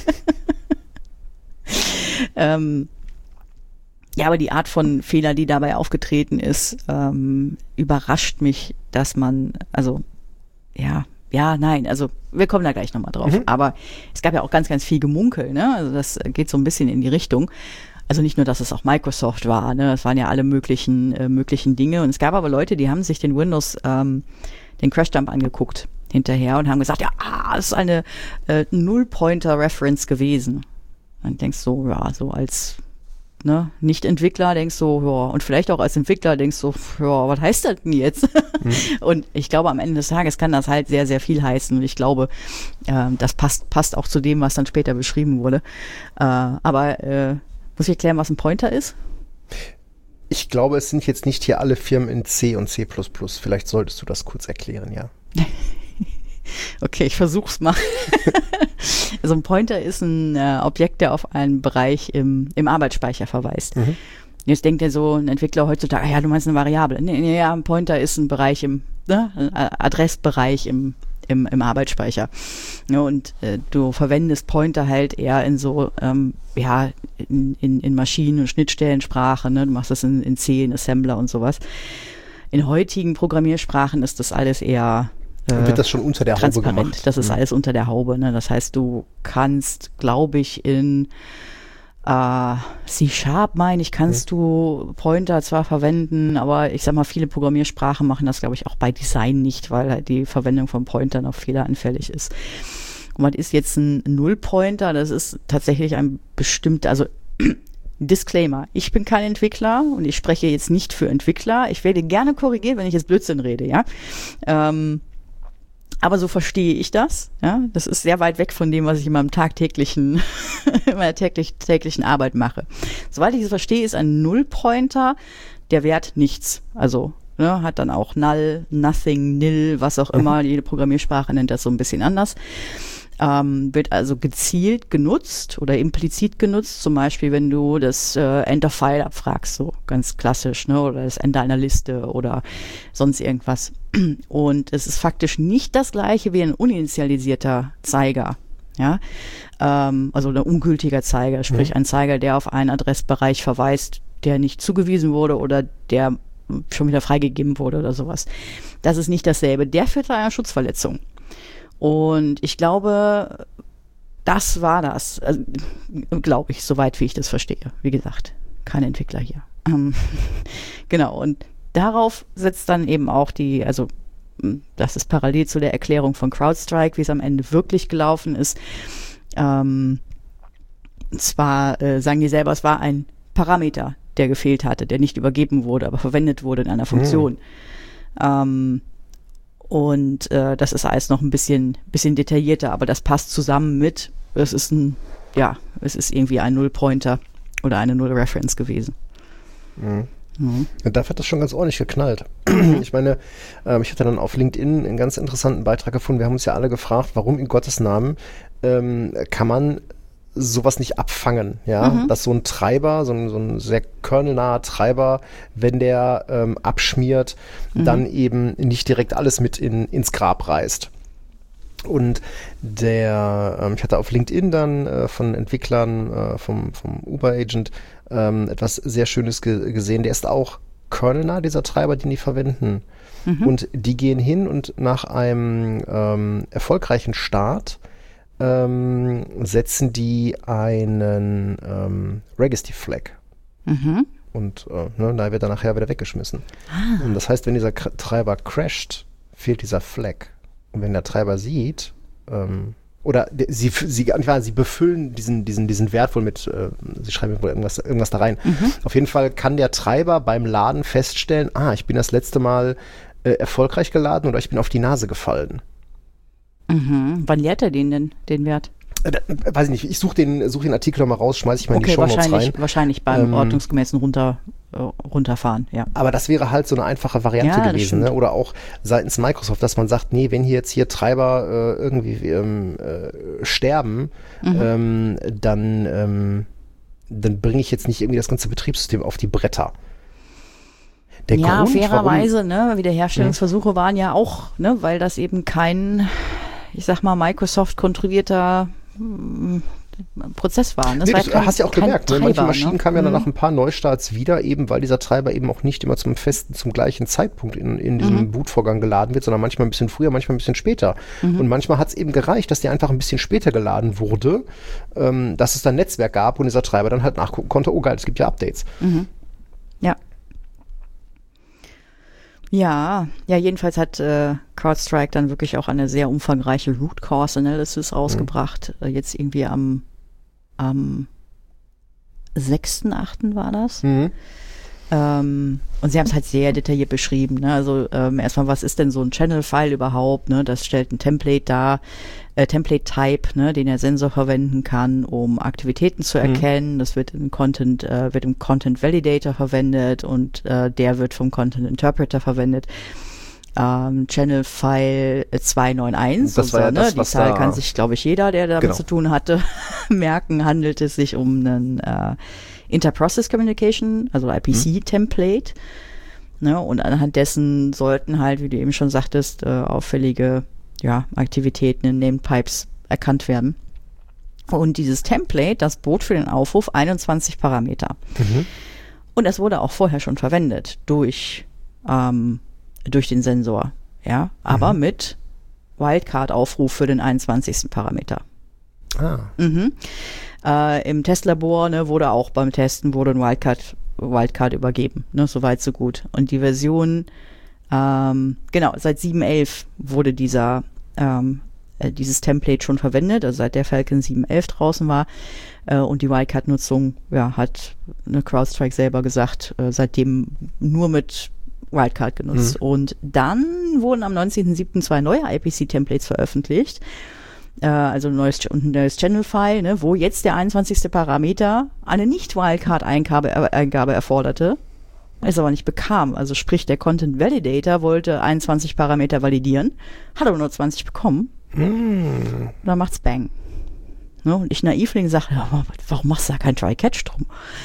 Ja, aber die Art von Fehler, die dabei aufgetreten ist, überrascht mich, dass man, also nein, also wir kommen da gleich nochmal drauf. Aber es gab ja auch ganz, ganz viel Gemunkel, ne? Also das geht so ein bisschen in die Richtung. Also nicht nur, dass es auch Microsoft war, ne? Es waren ja alle möglichen Dinge. Und es gab aber Leute, die haben sich den Windows, den Crashdump angeguckt hinterher und haben gesagt, das ist eine Null-Pointer-Reference gewesen. Dann denkst du, so als Nicht-Entwickler denkst du, und vielleicht auch als Entwickler denkst du, was heißt das denn jetzt? Und ich glaube, am Ende des Tages kann das halt sehr, sehr viel heißen. Und ich glaube, das passt auch zu dem, was dann später beschrieben wurde. Aber muss ich erklären, was ein Pointer ist? Ich glaube, es sind jetzt nicht hier alle Firmen in C und C++. Vielleicht solltest du das kurz erklären, ja. Okay, ich versuch's mal. Also ein Pointer ist ein Objekt, der auf einen Bereich im Arbeitsspeicher verweist. Jetzt denkt so ein Entwickler heutzutage, du meinst eine Variable. Nee, ein Pointer ist ein Bereich ein Adressbereich im Arbeitsspeicher. Ja, und du verwendest Pointer halt eher in so, in Maschinen- und Schnittstellensprache, ne? Du machst das in C, in Assembler und sowas. In heutigen Programmiersprachen ist das alles eher wird das schon unter der Haube gemacht? Das ist alles unter der Haube, ne? Das heißt, du kannst, glaube ich, in C# kannst du Pointer zwar verwenden, aber ich sag mal, viele Programmiersprachen machen das, glaube ich, auch bei Design nicht, weil halt die Verwendung von Pointern auch fehleranfällig ist. Und was ist jetzt ein Null-Pointer? Das ist tatsächlich ein bestimmter, also Disclaimer, ich bin kein Entwickler und ich spreche jetzt nicht für Entwickler. Ich werde gerne korrigiert, wenn ich jetzt Blödsinn rede, ja. Aber so verstehe ich das. Ja, das ist sehr weit weg von dem, was ich in meinem täglichen Arbeit mache. Soweit ich es verstehe, ist ein Null-Pointer der Wert nichts. Also hat dann auch null, nothing, nil, was auch immer. Jede Programmiersprache nennt das so ein bisschen anders. Wird also gezielt genutzt oder implizit genutzt, zum Beispiel, wenn du das Enter-File abfragst, so ganz klassisch, ne, oder das Ende einer Liste oder sonst irgendwas. Und es ist faktisch nicht das gleiche wie ein uninitialisierter Zeiger, ja, also ein ungültiger Zeiger, sprich ein Zeiger, der auf einen Adressbereich verweist, der nicht zugewiesen wurde oder der schon wieder freigegeben wurde oder sowas. Das ist nicht dasselbe. Der führt zu einer Schutzverletzung. Und ich glaube, das war das. Also, glaube ich, soweit wie ich das verstehe. Wie gesagt, kein Entwickler hier. Genau, und darauf setzt dann eben auch also das ist parallel zu der Erklärung von CrowdStrike, wie es am Ende wirklich gelaufen ist. Und zwar sagen die selber, es war ein Parameter, der gefehlt hatte, der nicht übergeben wurde, aber verwendet wurde in einer Funktion. Und das ist alles noch ein bisschen detaillierter, aber das passt zusammen mit, es ist irgendwie ein Null-Pointer oder eine Null-Reference gewesen. Und dafür hat das schon ganz ordentlich geknallt. Ich meine, ich hatte dann auf LinkedIn einen ganz interessanten Beitrag gefunden. Wir haben uns ja alle gefragt, warum in Gottes Namen kann man sowas nicht abfangen, ja, dass so ein Treiber, so ein sehr kernelnaher Treiber, wenn der abschmiert, dann eben nicht direkt alles mit ins Grab reißt. Und ich hatte auf LinkedIn dann von Entwicklern vom Uber-Agent etwas sehr Schönes gesehen. Der ist auch kernelnah, dieser Treiber, den die verwenden. Und die gehen hin und nach einem erfolgreichen Start setzen die einen Registry-Flag. Und da wird er nachher wieder weggeschmissen. Und das heißt, wenn dieser Treiber crasht, fehlt dieser Flag. Und wenn der Treiber sieht, sie befüllen diesen Wert wohl mit, sie schreiben wohl irgendwas da rein. Auf jeden Fall kann der Treiber beim Laden feststellen, ich bin das letzte Mal erfolgreich geladen oder ich bin auf die Nase gefallen. Wann leert er den Wert? Weiß ich nicht, ich suche den Artikel nochmal raus, schmeiße ich mal in die Shownotes rein. Wahrscheinlich beim ordnungsgemäßen runterfahren, ja. Aber das wäre halt so eine einfache Variante gewesen, ne? Oder auch seitens Microsoft, dass man sagt, nee, wenn hier Treiber irgendwie sterben, dann bringe ich jetzt nicht irgendwie das ganze Betriebssystem auf die Bretter. Fairerweise, Wiederherstellungsversuche waren ja auch, weil das eben kein, ich sag mal, Microsoft-kontrollierter Prozess war. Das hast ja auch gemerkt, manche Maschinen kamen ja dann nach ein paar Neustarts wieder, eben weil dieser Treiber eben auch nicht immer zum gleichen Zeitpunkt in diesem Bootvorgang geladen wird, sondern manchmal ein bisschen früher, manchmal ein bisschen später. Und manchmal hat es eben gereicht, dass der einfach ein bisschen später geladen wurde, dass es dann ein Netzwerk gab und dieser Treiber dann halt nachgucken konnte, oh geil, es gibt ja Updates. Ja, jedenfalls hat CrowdStrike dann wirklich auch eine sehr umfangreiche Root Cause Analysis rausgebracht. Jetzt irgendwie am 6.8. war das. Und sie haben es halt sehr detailliert beschrieben. Ne? Also erstmal, was ist denn so ein Channel-File überhaupt? Ne? Das stellt ein Template dar, Template-Type, ne? Den der Sensor verwenden kann, um Aktivitäten zu erkennen. Das wird im Content Validator verwendet und der wird vom Content Interpreter verwendet. Channel File 291, das war ja das, die Zahl kann sich, glaube ich, jeder, der damit zu tun hatte, merken, handelt es sich um einen Inter-Process Communication, also IPC-Template. Ne, und anhand dessen sollten halt, wie du eben schon sagtest, auffällige Aktivitäten in Named Pipes erkannt werden. Und dieses Template, das bot für den Aufruf 21 Parameter. Und das wurde auch vorher schon verwendet durch den Sensor, aber mit Wildcard-Aufruf für den 21. Parameter. Im Testlabor wurde auch beim Testen ein Wildcard übergeben, soweit so gut. Und die Version, seit 7.11 wurde dieses Template schon verwendet, also seit der Falcon 7.11 draußen war. Und die Wildcard-Nutzung, hat CrowdStrike selber gesagt, seitdem nur mit Wildcard genutzt. Und dann wurden am 19.07. 2 neue IPC-Templates veröffentlicht. Also ein neues Channel-File, wo jetzt der 21. Parameter eine Nicht-Wildcard-Eingabe erforderte, es aber nicht bekam. Also sprich, der Content Validator wollte 21 Parameter validieren, hat aber nur 20 bekommen. Dann macht's Bang. Ne? Und ich naivling sage, warum machst du da kein Try-Catch drum?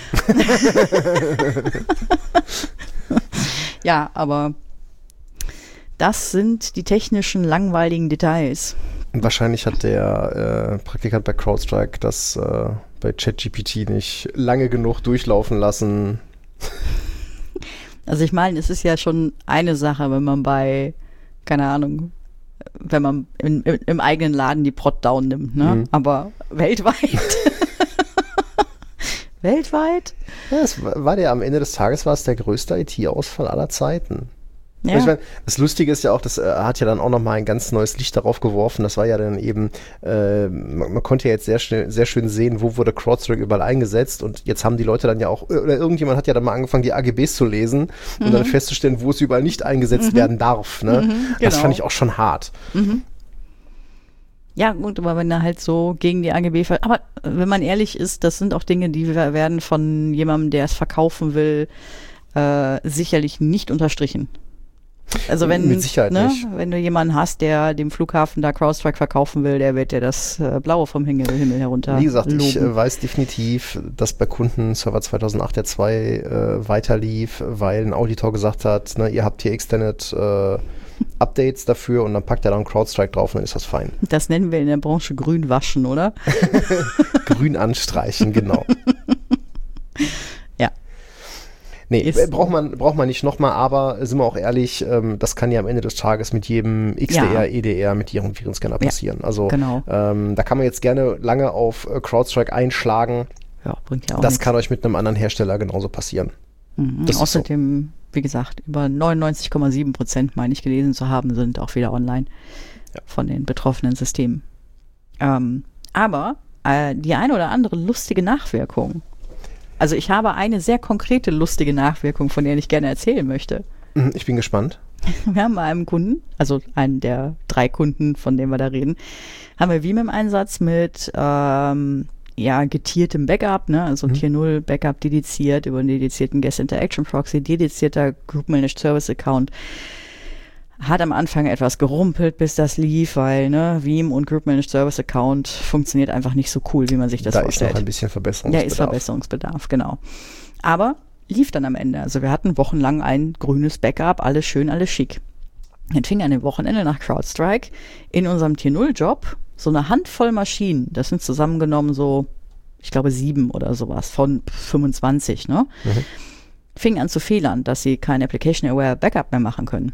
Ja, aber das sind die technischen, langweiligen Details. Wahrscheinlich hat der Praktikant bei CrowdStrike das bei ChatGPT nicht lange genug durchlaufen lassen. Also ich meine, es ist ja schon eine Sache, wenn man wenn man im eigenen Laden die Prod down nimmt, ne? Aber weltweit? Weltweit? Ja, am Ende des Tages war es der größte IT-Ausfall aller Zeiten. Ja. Ich meine, das Lustige ist ja auch, das hat ja dann auch nochmal ein ganz neues Licht darauf geworfen. Das war ja dann eben, man konnte ja jetzt sehr schön sehen, wo wurde CrowdStrike überall eingesetzt. Und jetzt haben die Leute dann ja auch, oder irgendjemand hat ja dann mal angefangen, die AGBs zu lesen und dann festzustellen, wo es überall nicht eingesetzt werden darf. Ne? Genau. Das fand ich auch schon hart. Ja, gut, aber wenn er halt so gegen die AGB, aber wenn man ehrlich ist, das sind auch Dinge, die werden von jemandem, der es verkaufen will, sicherlich nicht unterstrichen. Also wenn, mit Sicherheit nicht. Wenn du jemanden hast, der dem Flughafen da CrowdStrike verkaufen will, der wird dir das Blaue vom Himmel herunter. Wie gesagt, loben. ich weiß definitiv, dass bei Kunden Server 2008 der 2 weiterlief, weil ein Auditor gesagt hat, ne, ihr habt hier Extended Updates dafür und dann packt er da einen CrowdStrike drauf und dann ist das fein. Das nennen wir in der Branche grün waschen, oder? Grün anstreichen, genau. Ja. Nee, braucht man nicht nochmal, aber sind wir auch ehrlich, das kann ja am Ende des Tages mit jedem XDR, EDR, mit ihrem Virenscanner passieren. Also genau. Da kann man jetzt gerne lange auf CrowdStrike einschlagen. Ja, bringt ja auch Das nichts. kann euch mit einem anderen Hersteller genauso passieren. Das Außerdem, wie gesagt, über 99,7%, meine ich, gelesen zu haben, sind auch wieder online von den betroffenen Systemen. Aber die eine oder andere lustige Nachwirkung. Also ich habe eine sehr konkrete lustige Nachwirkung, von der ich gerne erzählen möchte. Ich bin gespannt. Wir haben bei einem Kunden, also einen der 3 Kunden, von denen wir da reden, haben wir Veeam im Einsatz mit getiertem Backup, ne? Also Tier 0 Backup dediziert über einen dedizierten Guest Interaction Proxy, dedizierter Group Managed Service Account. Hat am Anfang etwas gerumpelt, bis das lief, weil Veeam und Group Managed Service Account funktioniert einfach nicht so cool, wie man sich das vorstellt. Da ist noch ein bisschen Verbesserungsbedarf. Ja, ist Verbesserungsbedarf, genau. Aber lief dann am Ende. Also wir hatten wochenlang ein grünes Backup, alles schön, alles schick. Dann fing an dem Wochenende nach CrowdStrike in unserem Tier 0 Job so eine Handvoll Maschinen, das sind zusammengenommen so, ich glaube 7 oder sowas von 25, ne? Fing an zu fehlern, dass sie kein Application-Aware Backup mehr machen können.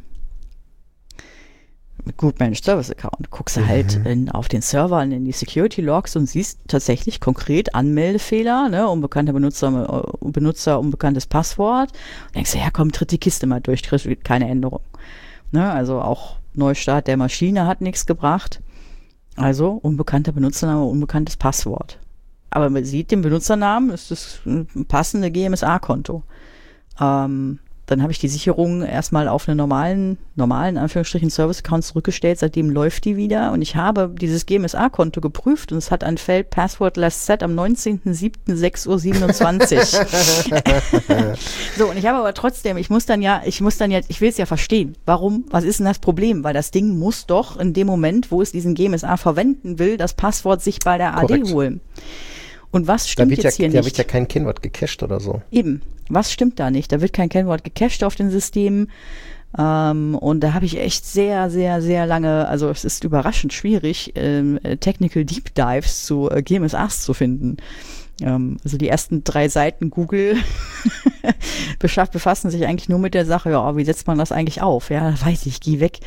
Mit Group Managed Service Account guckst du halt auf den Servern in die Security Logs und siehst tatsächlich konkret Anmeldefehler, ne, unbekannter Benutzer, unbekanntes Passwort. Und denkst du, ja komm, tritt die Kiste mal durch, keine Änderung. Ne, also auch Neustart der Maschine hat nichts gebracht. Also unbekannter Benutzername, unbekanntes Passwort. Aber man sieht den Benutzernamen, ist das ein passende GMSA-Konto. Dann habe ich die Sicherung erstmal auf einen normalen Anführungsstrichen Service-Account zurückgestellt, seitdem läuft die wieder und ich habe dieses GMSA-Konto geprüft und es hat ein Feld Password Last Set am 19.07.6:27 Uhr. So, und ich habe aber trotzdem, ich will es ja verstehen. Warum, was ist denn das Problem? Weil das Ding muss doch in dem Moment, wo es diesen GMSA verwenden will, das Passwort sich bei der AD holen. Und was stimmt jetzt hier nicht? Da wird ja kein Kennwort gecached oder so. Eben. Was stimmt da nicht? Da wird kein Kennwort gecached auf den Systemen. Und da habe ich echt sehr, sehr, sehr lange, also es ist überraschend schwierig, Technical Deep Dives zu GMSAs zu finden. Also die ersten 3 Seiten Google befassen sich eigentlich nur mit der Sache, ja, wie setzt man das eigentlich auf? Ja, weiß ich, geh weg.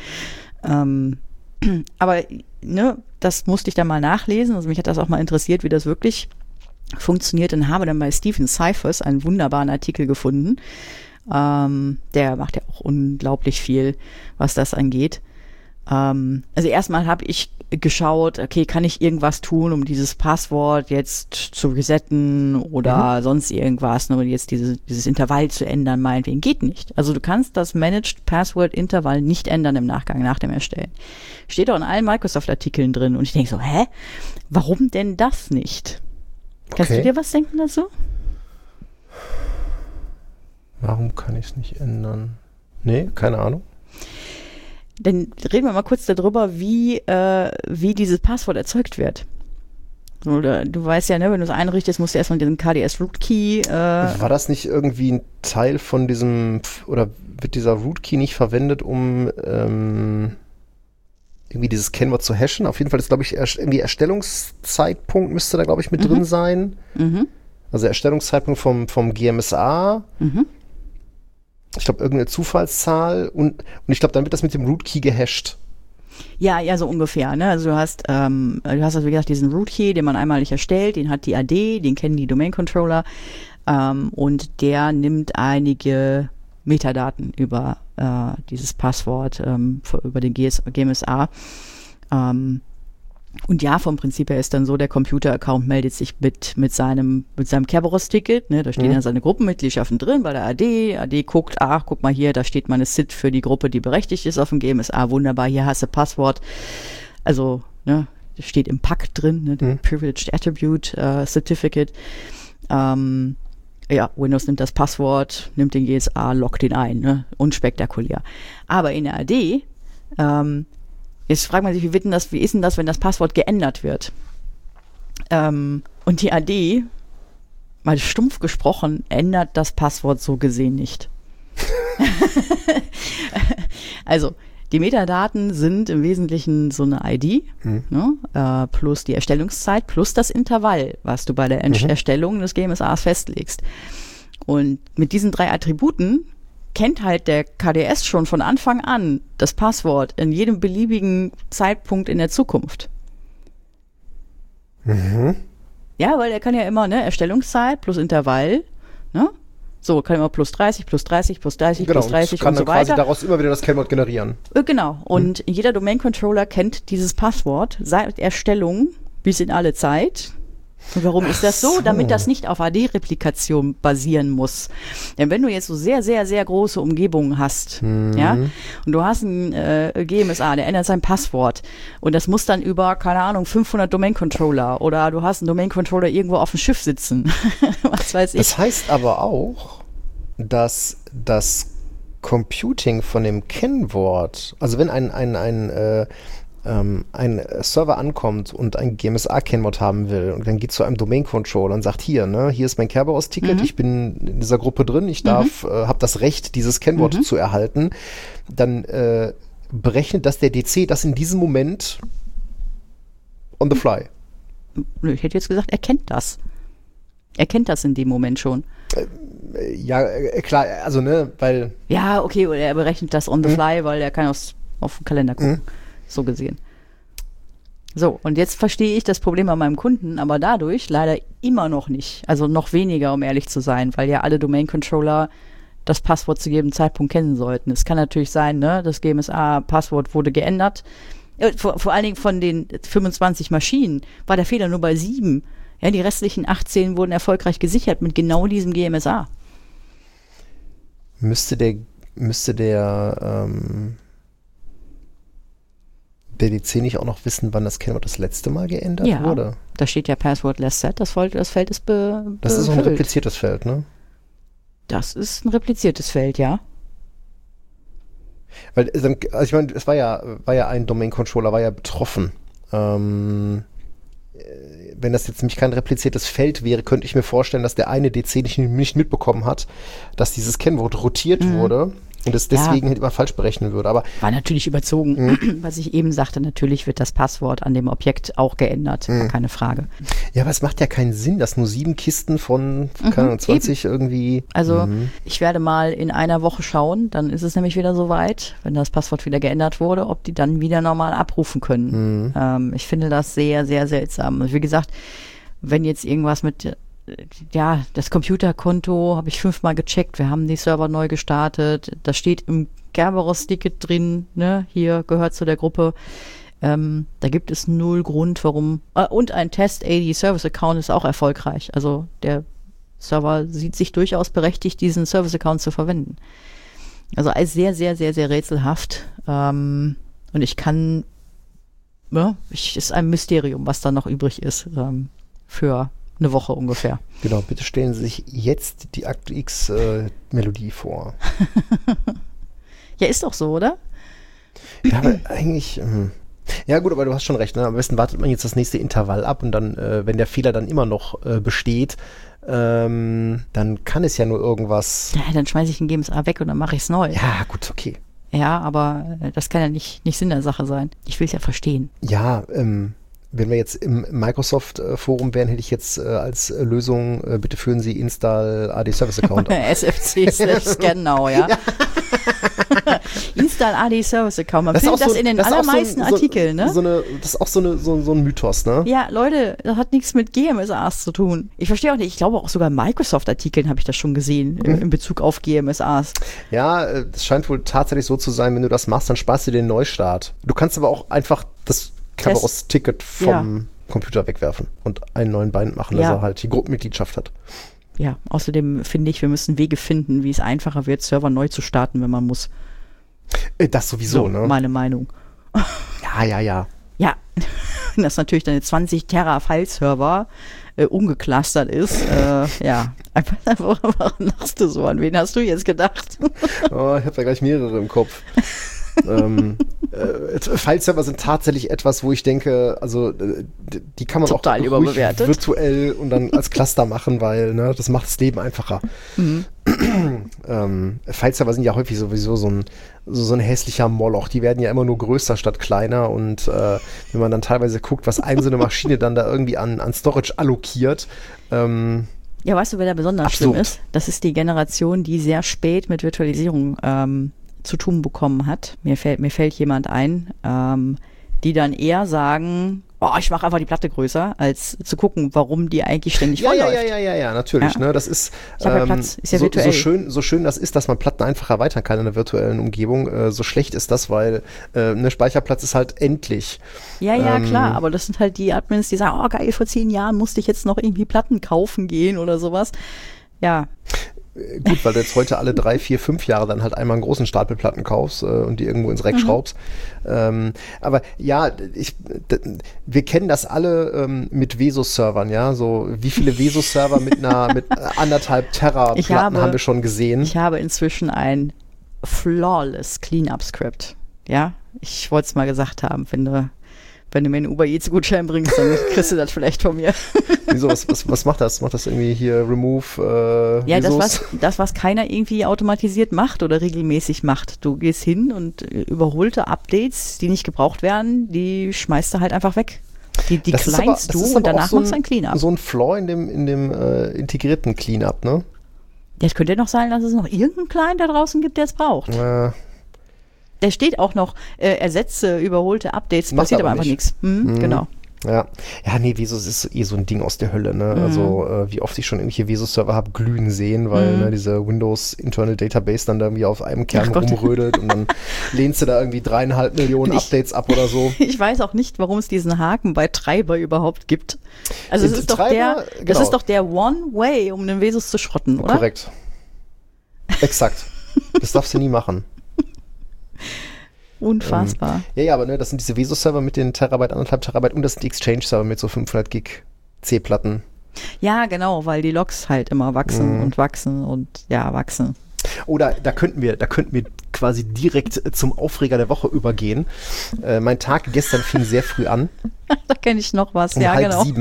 Aber das musste ich dann mal nachlesen. Also mich hat das auch mal interessiert, wie das wirklich funktioniert, und habe dann bei Stephen Cyphers einen wunderbaren Artikel gefunden. Der macht ja auch unglaublich viel, was das angeht. Also erstmal habe ich geschaut, okay, kann ich irgendwas tun, um dieses Passwort jetzt zu resetten oder sonst irgendwas, nur jetzt dieses Intervall zu ändern, meinetwegen, geht nicht. Also du kannst das Managed Password Intervall nicht ändern im Nachgang, nach dem Erstellen. Steht auch in allen Microsoft-Artikeln drin und ich denke so, warum denn das nicht? Kannst du dir was denken dazu? Warum kann ich es nicht ändern? Nee, keine Ahnung. Dann reden wir mal kurz darüber, wie dieses Passwort erzeugt wird. Oder du weißt ja, wenn du es einrichtest, musst du erstmal diesen KDS-Root-Key. War das nicht irgendwie ein Teil von diesem, oder wird dieser Root-Key nicht verwendet, um irgendwie dieses Kennwort zu hashen? Auf jeden Fall ist, glaube ich, irgendwie Erstellungszeitpunkt müsste da, glaube ich, mit drin sein. Also Erstellungszeitpunkt vom GMSA. Ich glaube, irgendeine Zufallszahl und ich glaube, dann wird das mit dem Root-Key gehasht. Ja, so ungefähr. Ne? Also du hast also wie gesagt diesen Root-Key, den man einmalig erstellt, den hat die AD, den kennen die Domain-Controller und der nimmt einige Metadaten über dieses Passwort über den GMSA. Und ja, vom Prinzip her ist dann so, der Computer-Account meldet sich mit seinem Kerberos-Ticket, ne, da stehen ja seine Gruppenmitgliedschaften drin bei der AD guckt, guck mal hier, da steht meine SID für die Gruppe, die berechtigt ist auf dem GMSA, wunderbar, hier hast du Passwort, also, ne, das steht im PAC drin, ne, Privileged Attribute Certificate, Windows nimmt das Passwort, nimmt den GSA, loggt den ein, ne, unspektakulär. Aber in der AD, jetzt fragt man sich, wie ist denn das, wenn das Passwort geändert wird? Und die AD, mal stumpf gesprochen, ändert das Passwort so gesehen nicht. Also, die Metadaten sind im Wesentlichen so eine ID, ne, plus die Erstellungszeit, plus das Intervall, was du bei der Erstellung des GMSAs festlegst. Und mit diesen 3 Attributen kennt halt der KDS schon von Anfang an das Passwort in jedem beliebigen Zeitpunkt in der Zukunft. Ja, weil der kann ja immer, ne, Erstellungszeit plus Intervall, ne? So, kann immer plus 30, plus 30, plus 30, genau, plus 30 kann und so dann quasi weiter. daraus immer wieder das Kennwort generieren. Genau. Und jeder Domain-Controller kennt dieses Passwort seit Erstellung bis in alle Zeit. Und warum ist das so? Damit das nicht auf AD-Replikation basieren muss. Denn wenn du jetzt so sehr, sehr, sehr große Umgebungen hast, ja, und du hast einen GMSA, der ändert sein Passwort und das muss dann über, keine Ahnung, 500 Domain-Controller oder du hast einen Domain-Controller irgendwo auf dem Schiff sitzen. Was weiß ich. Das heißt aber auch, dass das Computing von dem Kennwort, also wenn ein Server ankommt und ein GMSA-Kennwort haben will und dann geht zu einem Domain-Controller und sagt, hier ist mein Kerberos-Ticket, ich bin in dieser Gruppe drin, ich habe das Recht, dieses Kennwort zu erhalten, dann berechnet das der DC das in diesem Moment on the fly. Ich hätte jetzt gesagt, er kennt das. Er kennt das in dem Moment schon. Ja, klar, also weil... Ja, okay, oder er berechnet das on the fly, weil er kann auf den Kalender gucken. So gesehen. So, und jetzt verstehe ich das Problem bei meinem Kunden, aber dadurch leider immer noch nicht. Also noch weniger, um ehrlich zu sein, weil ja alle Domain-Controller das Passwort zu jedem Zeitpunkt kennen sollten. Es kann natürlich sein, ne, das GMSA-Passwort wurde geändert. Vor allen Dingen von den 25 Maschinen war der Fehler nur bei 7. Ja, die restlichen 18 wurden erfolgreich gesichert mit genau diesem GMSA. Müsste der DC nicht auch noch wissen, wann das Kennwort das letzte Mal geändert wurde? Da steht ja Password-less set, das Feld ist Das ist auch ein repliziertes Feld, ne? Das ist ein repliziertes Feld, ja. Weil, also ich meine, es war ja ein Domain-Controller, war ja betroffen. Wenn das jetzt nämlich kein repliziertes Feld wäre, könnte ich mir vorstellen, dass der eine DC nicht mitbekommen hat, dass dieses Kennwort rotiert wurde und es deswegen immer falsch berechnen würde. Aber war natürlich überzogen. Was ich eben sagte, natürlich wird das Passwort an dem Objekt auch geändert. War keine Frage. Ja, aber es macht ja keinen Sinn, dass nur 7 Kisten von, keine Ahnung, 20 eben irgendwie... Also ich werde mal in einer Woche schauen, dann ist es nämlich wieder soweit, wenn das Passwort wieder geändert wurde, ob die dann wieder normal abrufen können. Ich finde das sehr, sehr seltsam. Und wie gesagt, wenn jetzt irgendwas mit... Ja, das Computerkonto habe ich 5-mal gecheckt. Wir haben die Server neu gestartet. Das steht im Kerberos-Ticket drin. Ne? Hier gehört zu der Gruppe. Da gibt es 0 Grund, warum. Und ein Test-AD-Service-Account ist auch erfolgreich. Also der Server sieht sich durchaus berechtigt, diesen Service-Account zu verwenden. Also alles sehr, sehr, sehr, sehr rätselhaft. Und ich kann, ist ein Mysterium, was da noch übrig ist für eine Woche ungefähr. Genau, bitte stellen Sie sich jetzt die ActX Melodie vor. Ja, ist doch so, oder? Ja, aber eigentlich... Ja gut, aber du hast schon recht. Ne? Am besten wartet man jetzt das nächste Intervall ab und dann, wenn der Fehler dann immer noch besteht, dann kann es ja nur irgendwas... Ja, dann schmeiße ich den GMSA weg und dann mache ich es neu. Ja, gut, okay. Ja, aber das kann ja nicht Sinn der Sache sein. Ich will es ja verstehen. Ja, wenn wir jetzt im Microsoft-Forum wären, hätte ich jetzt als Lösung, bitte führen Sie Install AD Service Account an. SFC/Scan Now, ja. Install AD Service Account. Man findet das in den allermeisten Artikeln, ne? Das ist auch so ein Mythos, ne? Ja, Leute, das hat nichts mit GMSAs zu tun. Ich verstehe auch nicht, ich glaube auch sogar in Microsoft-Artikeln habe ich das schon gesehen, in Bezug auf GMSAs. Ja, es scheint wohl tatsächlich so zu sein, wenn du das machst, dann sparst du dir den Neustart. Du kannst aber auch einfach das Kerberos-Ticket vom Computer wegwerfen und einen neuen Bind machen, dass er halt die Gruppenmitgliedschaft hat. Ja, außerdem finde ich, wir müssen Wege finden, wie es einfacher wird, Server neu zu starten, wenn man muss. Das sowieso, so, ne? Meine Meinung. Ja. Ja, dass natürlich deine 20 Terra File-Server umgeclustert ist. Einfach lachst du so. An wen hast du jetzt gedacht? Ich habe da gleich mehrere im Kopf. File-Server sind tatsächlich etwas, wo ich denke, also die kann man total auch überbewertet virtuell und dann als Cluster machen, weil das macht das Leben einfacher. File-Server sind ja häufig sowieso so ein hässlicher Moloch. Die werden ja immer nur größer statt kleiner und wenn man dann teilweise guckt, was so eine Maschine dann da irgendwie an Storage allokiert, ja, weißt du, wer da besonders absurd schlimm ist? Das ist die Generation, die sehr spät mit Virtualisierung zu tun bekommen hat. Mir fällt jemand ein, die dann eher sagen, ich mache einfach die Platte größer, als zu gucken, warum die eigentlich ständig vollläuft. Ja, natürlich. Ja. Ne? Das ist, Platz, ist ja virtuell. so schön das ist, dass man Platten einfach erweitern kann in einer virtuellen Umgebung. So schlecht ist das, weil Speicherplatz ist halt endlich. Ja, klar, aber das sind halt die Admins, die sagen, geil, vor 10 Jahren musste ich jetzt noch irgendwie Platten kaufen gehen oder sowas. Ja. Gut, weil du jetzt heute alle 3, 4, 5 Jahre dann halt einmal einen großen Stapel Platten kaufst und die irgendwo ins Rack schraubst. Aber ja, wir kennen das alle mit Vesos-Servern, ja, so wie viele Vesos-Server mit 1,5 Terra Platten haben wir schon gesehen. Ich habe inzwischen ein flawless Cleanup-Skript, ja, ich wollte es mal gesagt haben, wenn du mir einen Uber Eats Gutschein bringst, dann kriegst du das vielleicht von mir. Wieso, was macht das? Macht das irgendwie hier Remove? Ja, das, was keiner irgendwie automatisiert macht oder regelmäßig macht. Du gehst hin und überholte Updates, die nicht gebraucht werden, die schmeißt du halt einfach weg. Die kleinst du und danach machst du ein Cleanup. So ein Flaw in dem integrierten Cleanup, ne? Ja, es könnte ja noch sein, dass es noch irgendeinen Client da draußen gibt, der es braucht. Der steht auch noch, ersetze überholte Updates, passiert aber einfach nichts. Genau. Ja, nee, Vesos ist so ein Ding aus der Hölle, ne? Also, wie oft ich schon irgendwelche Vesos-Server habe glühen sehen, weil diese Windows Internal Database dann da irgendwie auf einem Kern rumrödelt und dann lehnst du da irgendwie 3,5 Millionen Updates ab oder so. Ich weiß auch nicht, warum es diesen Haken bei Treiber überhaupt gibt. Also, das ist doch der One Way, um den Vesos zu schrotten, oder? Korrekt. Exakt. Das darfst du nie machen. Unfassbar. Ja, aber das sind diese Vesos-Server mit den Terabyte, 1,5 Terabyte und das sind die Exchange-Server mit so 500 Gig C-Platten. Ja, genau, weil die Logs halt immer wachsen und wachsen und wachsen. Oder da könnten wir quasi direkt zum Aufreger der Woche übergehen. Mein Tag gestern fing sehr früh an. Da kenne ich noch was, um ja,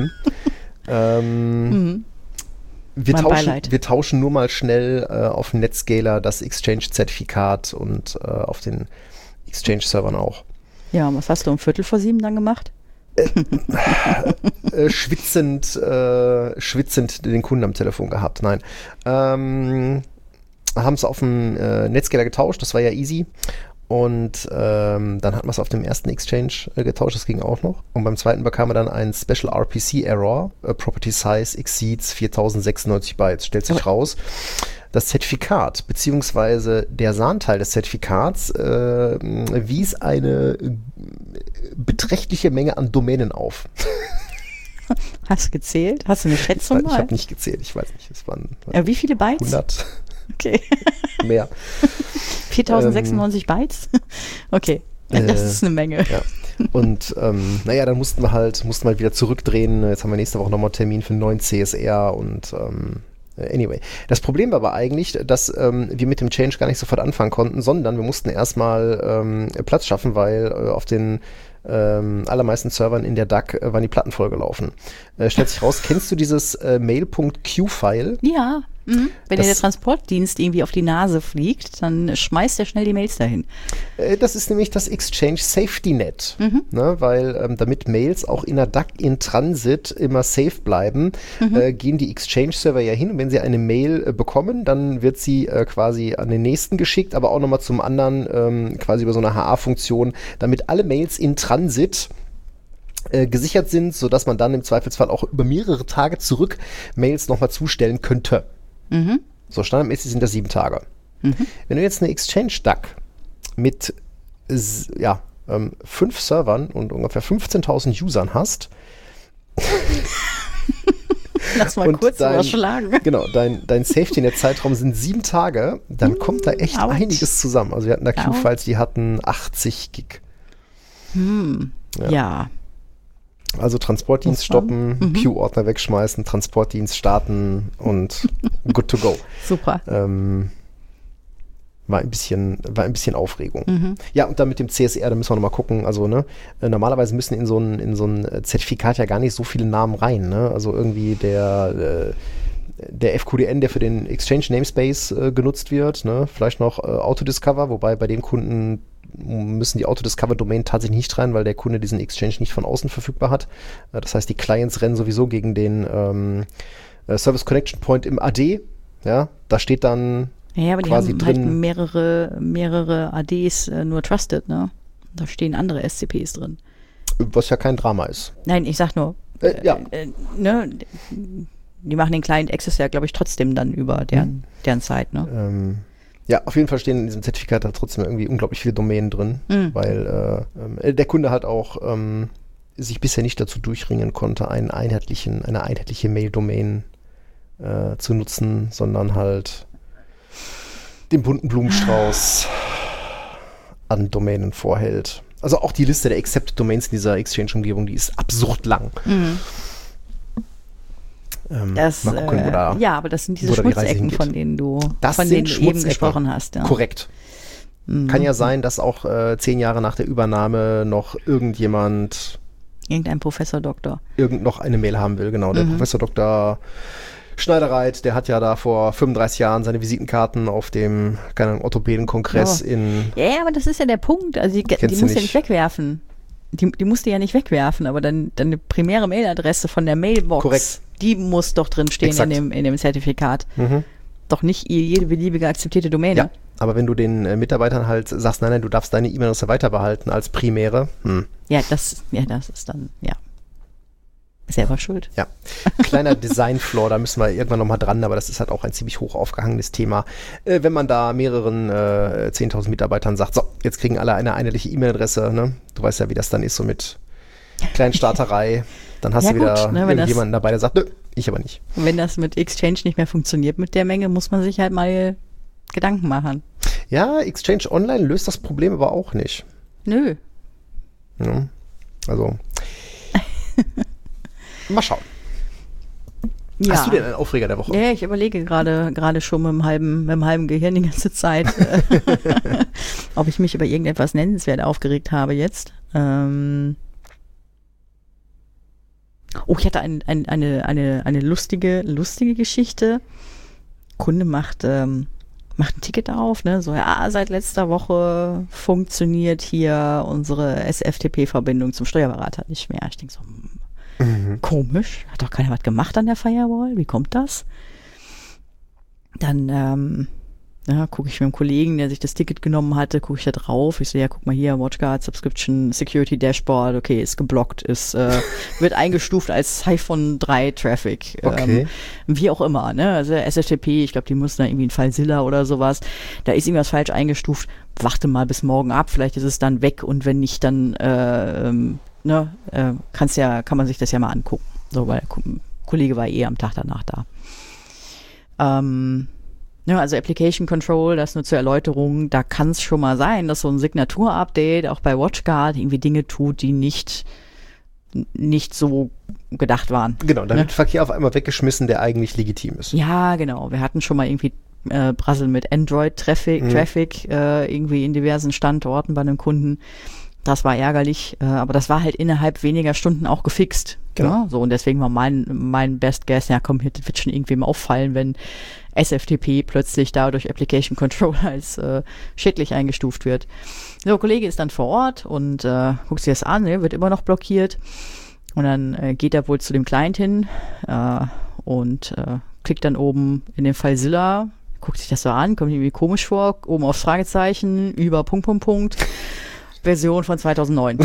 6:30. Wir tauschen nur mal schnell auf dem Netscaler das Exchange-Zertifikat und auf den Exchange-Servern auch. Ja, was hast du um 7:15 dann gemacht? Schwitzend den Kunden am Telefon gehabt. Nein. Haben es auf dem Netscaler getauscht, das war ja easy. Und dann hatten wir es auf dem ersten Exchange getauscht, das ging auch noch. Und beim zweiten bekam er dann einen Special RPC Error, Property Size exceeds 4096 Bytes. Stellt sich raus, das Zertifikat beziehungsweise der SAN-Teil des Zertifikats wies eine beträchtliche Menge an Domänen auf. Hast du gezählt? Hast du eine Schätzung? Ich habe nicht gezählt, ich weiß nicht. Es waren wie viele Bytes? 100. Okay. Mehr. 4096 Bytes? Okay, das ist eine Menge. Ja. Und dann mussten wir wieder zurückdrehen. Jetzt haben wir nächste Woche nochmal einen Termin für einen neuen CSR und anyway. Das Problem war aber eigentlich, dass wir mit dem Change gar nicht sofort anfangen konnten, sondern wir mussten erstmal Platz schaffen, weil auf den allermeisten Servern in der DAC waren die Platten vollgelaufen. Stellt sich raus, kennst du dieses Mail.q-File? Ja. Mhm. Wenn dir der Transportdienst irgendwie auf die Nase fliegt, dann schmeißt er schnell die Mails dahin. Das ist nämlich das Exchange Safety Net, ne, weil damit Mails auch in der DAC in Transit immer safe bleiben, gehen die Exchange-Server ja hin und wenn sie eine Mail bekommen, dann wird sie quasi an den nächsten geschickt, aber auch nochmal zum anderen quasi über so eine HA-Funktion, damit alle Mails in Transit gesichert sind, sodass man dann im Zweifelsfall auch über mehrere Tage zurück Mails nochmal zustellen könnte. So, standardmäßig sind das 7 Tage. Wenn du jetzt eine Exchange-DAC mit 5 Servern und ungefähr 15.000 Usern hast, lass mal kurz überschlagen. Genau, dein Safety-Net-Zeitraum sind 7 Tage, dann kommt da echt einiges zusammen. Also wir hatten da Q-Files, die hatten 80 Gig. Ja. Also Transportdienst stoppen, Q-Ordner wegschmeißen, Transportdienst starten und good to go. Super. War ein bisschen Aufregung. Ja, und dann mit dem CSR, da müssen wir nochmal gucken. Also, ne, normalerweise müssen in so ein Zertifikat ja gar nicht so viele Namen rein. Ne? Also irgendwie der FQDN, der für den Exchange Namespace genutzt wird, ne? Vielleicht noch Autodiscover, wobei bei den Kunden müssen die Autodiscover-Domain tatsächlich nicht rein, weil der Kunde diesen Exchange nicht von außen verfügbar hat. Das heißt, die Clients rennen sowieso gegen den Service Connection Point im AD. Ja, da steht dann aber quasi die haben drin, halt mehrere ADs nur Trusted, ne? Da stehen andere SCPs drin. was ja kein Drama ist. Nein, ich sag nur, ne? Die machen den Client Access ja, glaube ich, trotzdem dann über deren Zeit, ne? Ja, auf jeden Fall stehen in diesem Zertifikat da trotzdem irgendwie unglaublich viele Domänen drin, weil der Kunde halt auch sich bisher nicht dazu durchringen konnte, eine einheitliche Mail-Domain zu nutzen, sondern halt den bunten Blumenstrauß an Domänen vorhält. Also auch die Liste der Accepted Domains in dieser Exchange-Umgebung, die ist absurd lang. Mal gucken, wo da, aber das sind diese Schmutzecken, von denen du eben gesprochen hast. Ja. Korrekt. Kann ja sein, dass auch 10 Jahre nach der Übernahme noch irgendein Professor Doktor noch eine Mail haben will. Genau, der Professor Dr. Schneidereit, der hat ja da vor 35 Jahren seine Visitenkarten auf dem, keine Ahnung, Orthopädenkongress in... Ja, aber das ist ja der Punkt. Also die musst du ja nicht wegwerfen. Die musst du ja nicht wegwerfen, aber dann deine primäre Mailadresse von der Mailbox, korrekt, die muss doch drin stehen in dem Zertifikat. Doch nicht jede beliebige akzeptierte Domäne. Ja, aber wenn du den Mitarbeitern halt sagst, nein, du darfst deine E-Mail-Adresse weiter behalten als primäre. Ja, das ist dann, selber schuld. Ja, kleiner Design-Flaw, da müssen wir irgendwann nochmal dran, aber das ist halt auch ein ziemlich hoch aufgehangenes Thema. Wenn man da mehreren 10.000 Mitarbeitern sagt, so, jetzt kriegen alle eine einheitliche E-Mail-Adresse, ne? Du weißt ja, wie das dann ist, so mit Kleinstarterei. Dann hast du wieder irgendjemanden dabei, der sagt, nö, ich aber nicht. Wenn das mit Exchange nicht mehr funktioniert mit der Menge, muss man sich halt mal Gedanken machen. Ja, Exchange Online löst das Problem aber auch nicht. Nö. Ja, also mal schauen. Ja. Hast du denn einen Aufreger der Woche? Ja, ich überlege gerade schon mit dem halben Gehirn die ganze Zeit, ob ich mich über irgendetwas nennenswert aufgeregt habe jetzt. Ich hatte eine lustige Geschichte. Kunde macht ein Ticket auf, ne? So, seit letzter Woche funktioniert hier unsere SFTP-Verbindung zum Steuerberater nicht mehr. Ich denke so, komisch, hat doch keiner was gemacht an der Firewall, wie kommt das? Dann gucke ich mit dem Kollegen, der sich das Ticket genommen hatte, gucke ich da drauf, ich so, ja, guck mal hier, WatchGuard, Subscription, Security Dashboard, okay, ist geblockt, wird eingestuft als Siphon 3 Traffic, okay. Wie auch immer, ne, also SFTP, ich glaube, die mussten da irgendwie ein FileZilla oder sowas, da ist irgendwas falsch eingestuft, warte mal bis morgen ab, vielleicht ist es dann weg und wenn nicht, dann kann man sich das ja mal angucken. So, weil der Kollege war am Tag danach da. Also Application Control, das nur zur Erläuterung, da kann es schon mal sein, dass so ein Signatur-Update auch bei WatchGuard irgendwie Dinge tut, die nicht so gedacht waren. Genau, dann wird Verkehr auf einmal weggeschmissen, der eigentlich legitim ist. Ja, genau. Wir hatten schon mal irgendwie Brassel mit Android-Traffic irgendwie in diversen Standorten bei einem Kunden. Das war ärgerlich, aber das war halt innerhalb weniger Stunden auch gefixt. Genau. Ja, so, und deswegen war mein Best Guess, ja komm, hier das wird schon irgendwem auffallen, wenn SFTP plötzlich da durch Application Controller als schädlich eingestuft wird. So, Kollege ist dann vor Ort und guckt sich das an, ne, wird immer noch blockiert. Und dann geht er wohl zu dem Client hin und klickt dann oben in den FileZilla, guckt sich das so an, kommt irgendwie komisch vor, oben aufs Fragezeichen, über ... Version von 2009.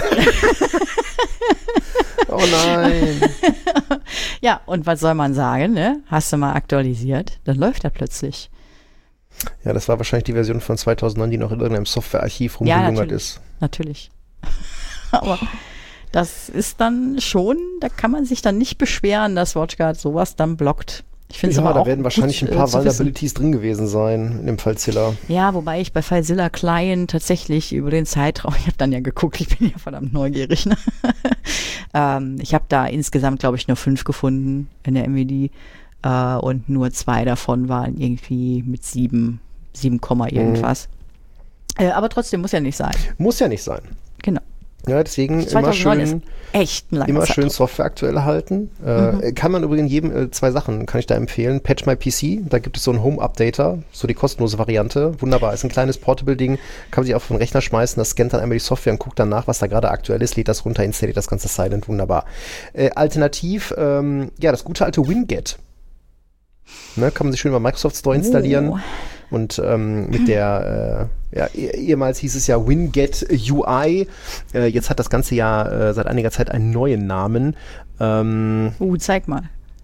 Oh nein. Ja, und was soll man sagen, ne? Hast du mal aktualisiert, dann läuft er plötzlich. Ja, das war wahrscheinlich die Version von 2009, die noch in irgendeinem Softwarearchiv rumgelungert ist. Natürlich. Aber das ist dann schon, da kann man sich dann nicht beschweren, dass WatchGuard sowas dann blockt. Ich finde es aber da auch werden wahrscheinlich gut, ein paar zu wissen. Vulnerabilities drin gewesen sein in dem FileZilla. Ja, wobei ich bei FileZilla Client tatsächlich über den Zeitraum, ich habe dann ja geguckt, ich bin ja verdammt neugierig, ne? Ich habe da insgesamt, glaube ich, nur 5 gefunden in der MVD und nur 2 davon waren irgendwie mit 7, irgendwas. Aber trotzdem muss ja nicht sein. Muss ja nicht sein. Genau. Ja, deswegen 2009 ist echt ein langer immer schön Zeitraum. Software aktuell halten. Kann man übrigens jedem 2 Sachen kann ich da empfehlen. Patch My PC, da gibt es so einen Home-Updater, so die kostenlose Variante. Wunderbar, ist ein kleines Portable-Ding, kann man sich auf den Rechner schmeißen, das scannt dann einmal die Software und guckt dann nach, was da gerade aktuell ist, lädt das runter, installiert das Ganze silent, wunderbar. Alternativ, das gute alte Winget. Ne, kann man sich schön über Microsoft Store installieren. Und mit der, ehemals hieß es ja Winget UI. Jetzt hat das Ganze ja seit einiger Zeit einen neuen Namen. Zeig mal.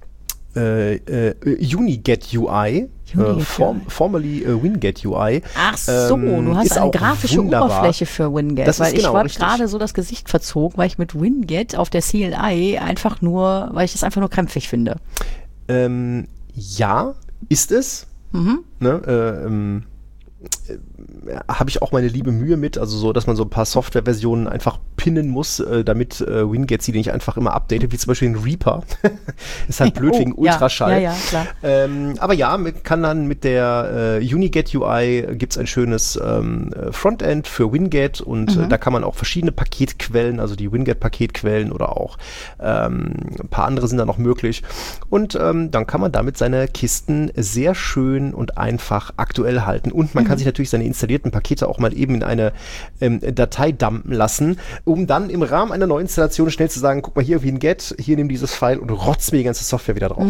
Uniget UI. Formerly Winget UI. Ach so, du hast eine grafische Oberfläche für Winget. Das weil ist ich genau war richtig. gerade so das Gesicht verzogen, weil ich mit Winget auf der CLI weil ich das einfach nur krämpfig finde. Ja, ist es. Ne, habe ich auch meine liebe Mühe mit, also so, dass man so ein paar Softwareversionen einfach pinnen muss, damit Winget sie nicht einfach immer updatet, wie zum Beispiel ein Reaper. Ist halt blöd wegen Ultraschall. Ja, klar. Aber ja, man kann dann mit der Uniget UI gibt's ein schönes Frontend für Winget und da kann man auch verschiedene Paketquellen, also die Winget-Paketquellen oder auch ein paar andere sind da noch möglich. Und dann kann man damit seine Kisten sehr schön und einfach aktuell halten. Und man kann sich natürlich seine installierten Pakete auch mal eben in eine Datei dumpen lassen, um dann im Rahmen einer Neuinstallation schnell zu sagen, guck mal hier, Winget, hier nimm dieses File und rotz mir die ganze Software wieder drauf.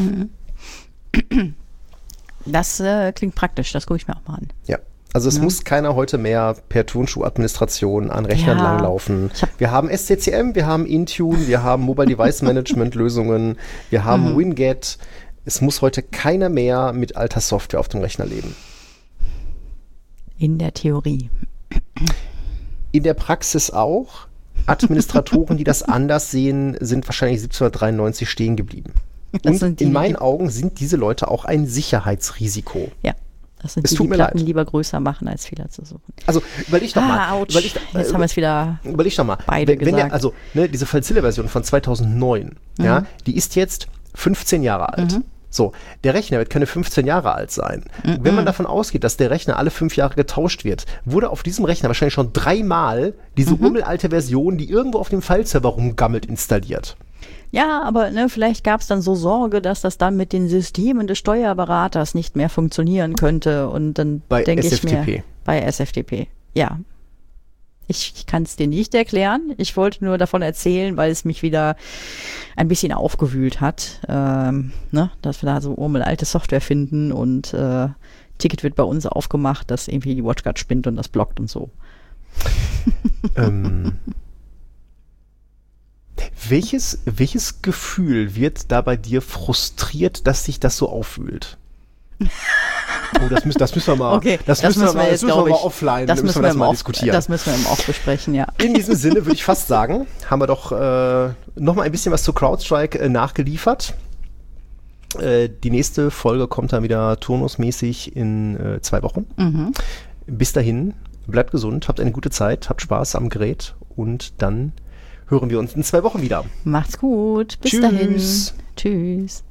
Das klingt praktisch, das gucke ich mir auch mal an. Ja. Also es muss keiner heute mehr per Turnschuh-Administration an Rechnern langlaufen. Wir haben SCCM, wir haben Intune, wir haben Mobile Device Management Lösungen, wir haben Winget. Es muss heute keiner mehr mit alter Software auf dem Rechner leben. In der Theorie. In der Praxis auch. Administratoren, die das anders sehen, sind wahrscheinlich 1793 stehen geblieben. Und in meinen Augen sind diese Leute auch ein Sicherheitsrisiko. Ja, das sind die Platten lieber größer machen, als Fehler zu suchen. Also überleg doch mal. Jetzt haben wir es wieder überleg doch mal. beide gesagt. Diese FileZilla-Version von 2009, die ist jetzt 15 Jahre alt. So, der Rechner wird keine 15 Jahre alt sein. Wenn man davon ausgeht, dass der Rechner alle 5 Jahre getauscht wird, wurde auf diesem Rechner wahrscheinlich schon 3-mal diese urmelalte Version, die irgendwo auf dem Fileserver rumgammelt, installiert. Ja, aber vielleicht gab es dann so Sorge, dass das dann mit den Systemen des Steuerberaters nicht mehr funktionieren könnte. Und dann denke ich mir, bei SFTP, ja. Ich kann es dir nicht erklären. Ich wollte nur davon erzählen, weil es mich wieder ein bisschen aufgewühlt hat, dass wir da so urmelalte Software finden und Ticket wird bei uns aufgemacht, dass irgendwie die WatchGuard spinnt und das blockt und so. Welches Gefühl wird da bei dir frustriert, dass sich das so aufwühlt? Oh, das müssen wir mal. Okay, das müssen wir mal offline. Das müssen wir mal diskutieren. Das müssen wir im Off besprechen, ja. In diesem Sinne würde ich fast sagen, haben wir doch noch mal ein bisschen was zu CrowdStrike nachgeliefert. Die nächste Folge kommt dann wieder turnusmäßig in 2 Wochen. Bis dahin, bleibt gesund, habt eine gute Zeit, habt Spaß am Gerät und dann hören wir uns in 2 Wochen wieder. Macht's gut. Bis dahin. Tschüss.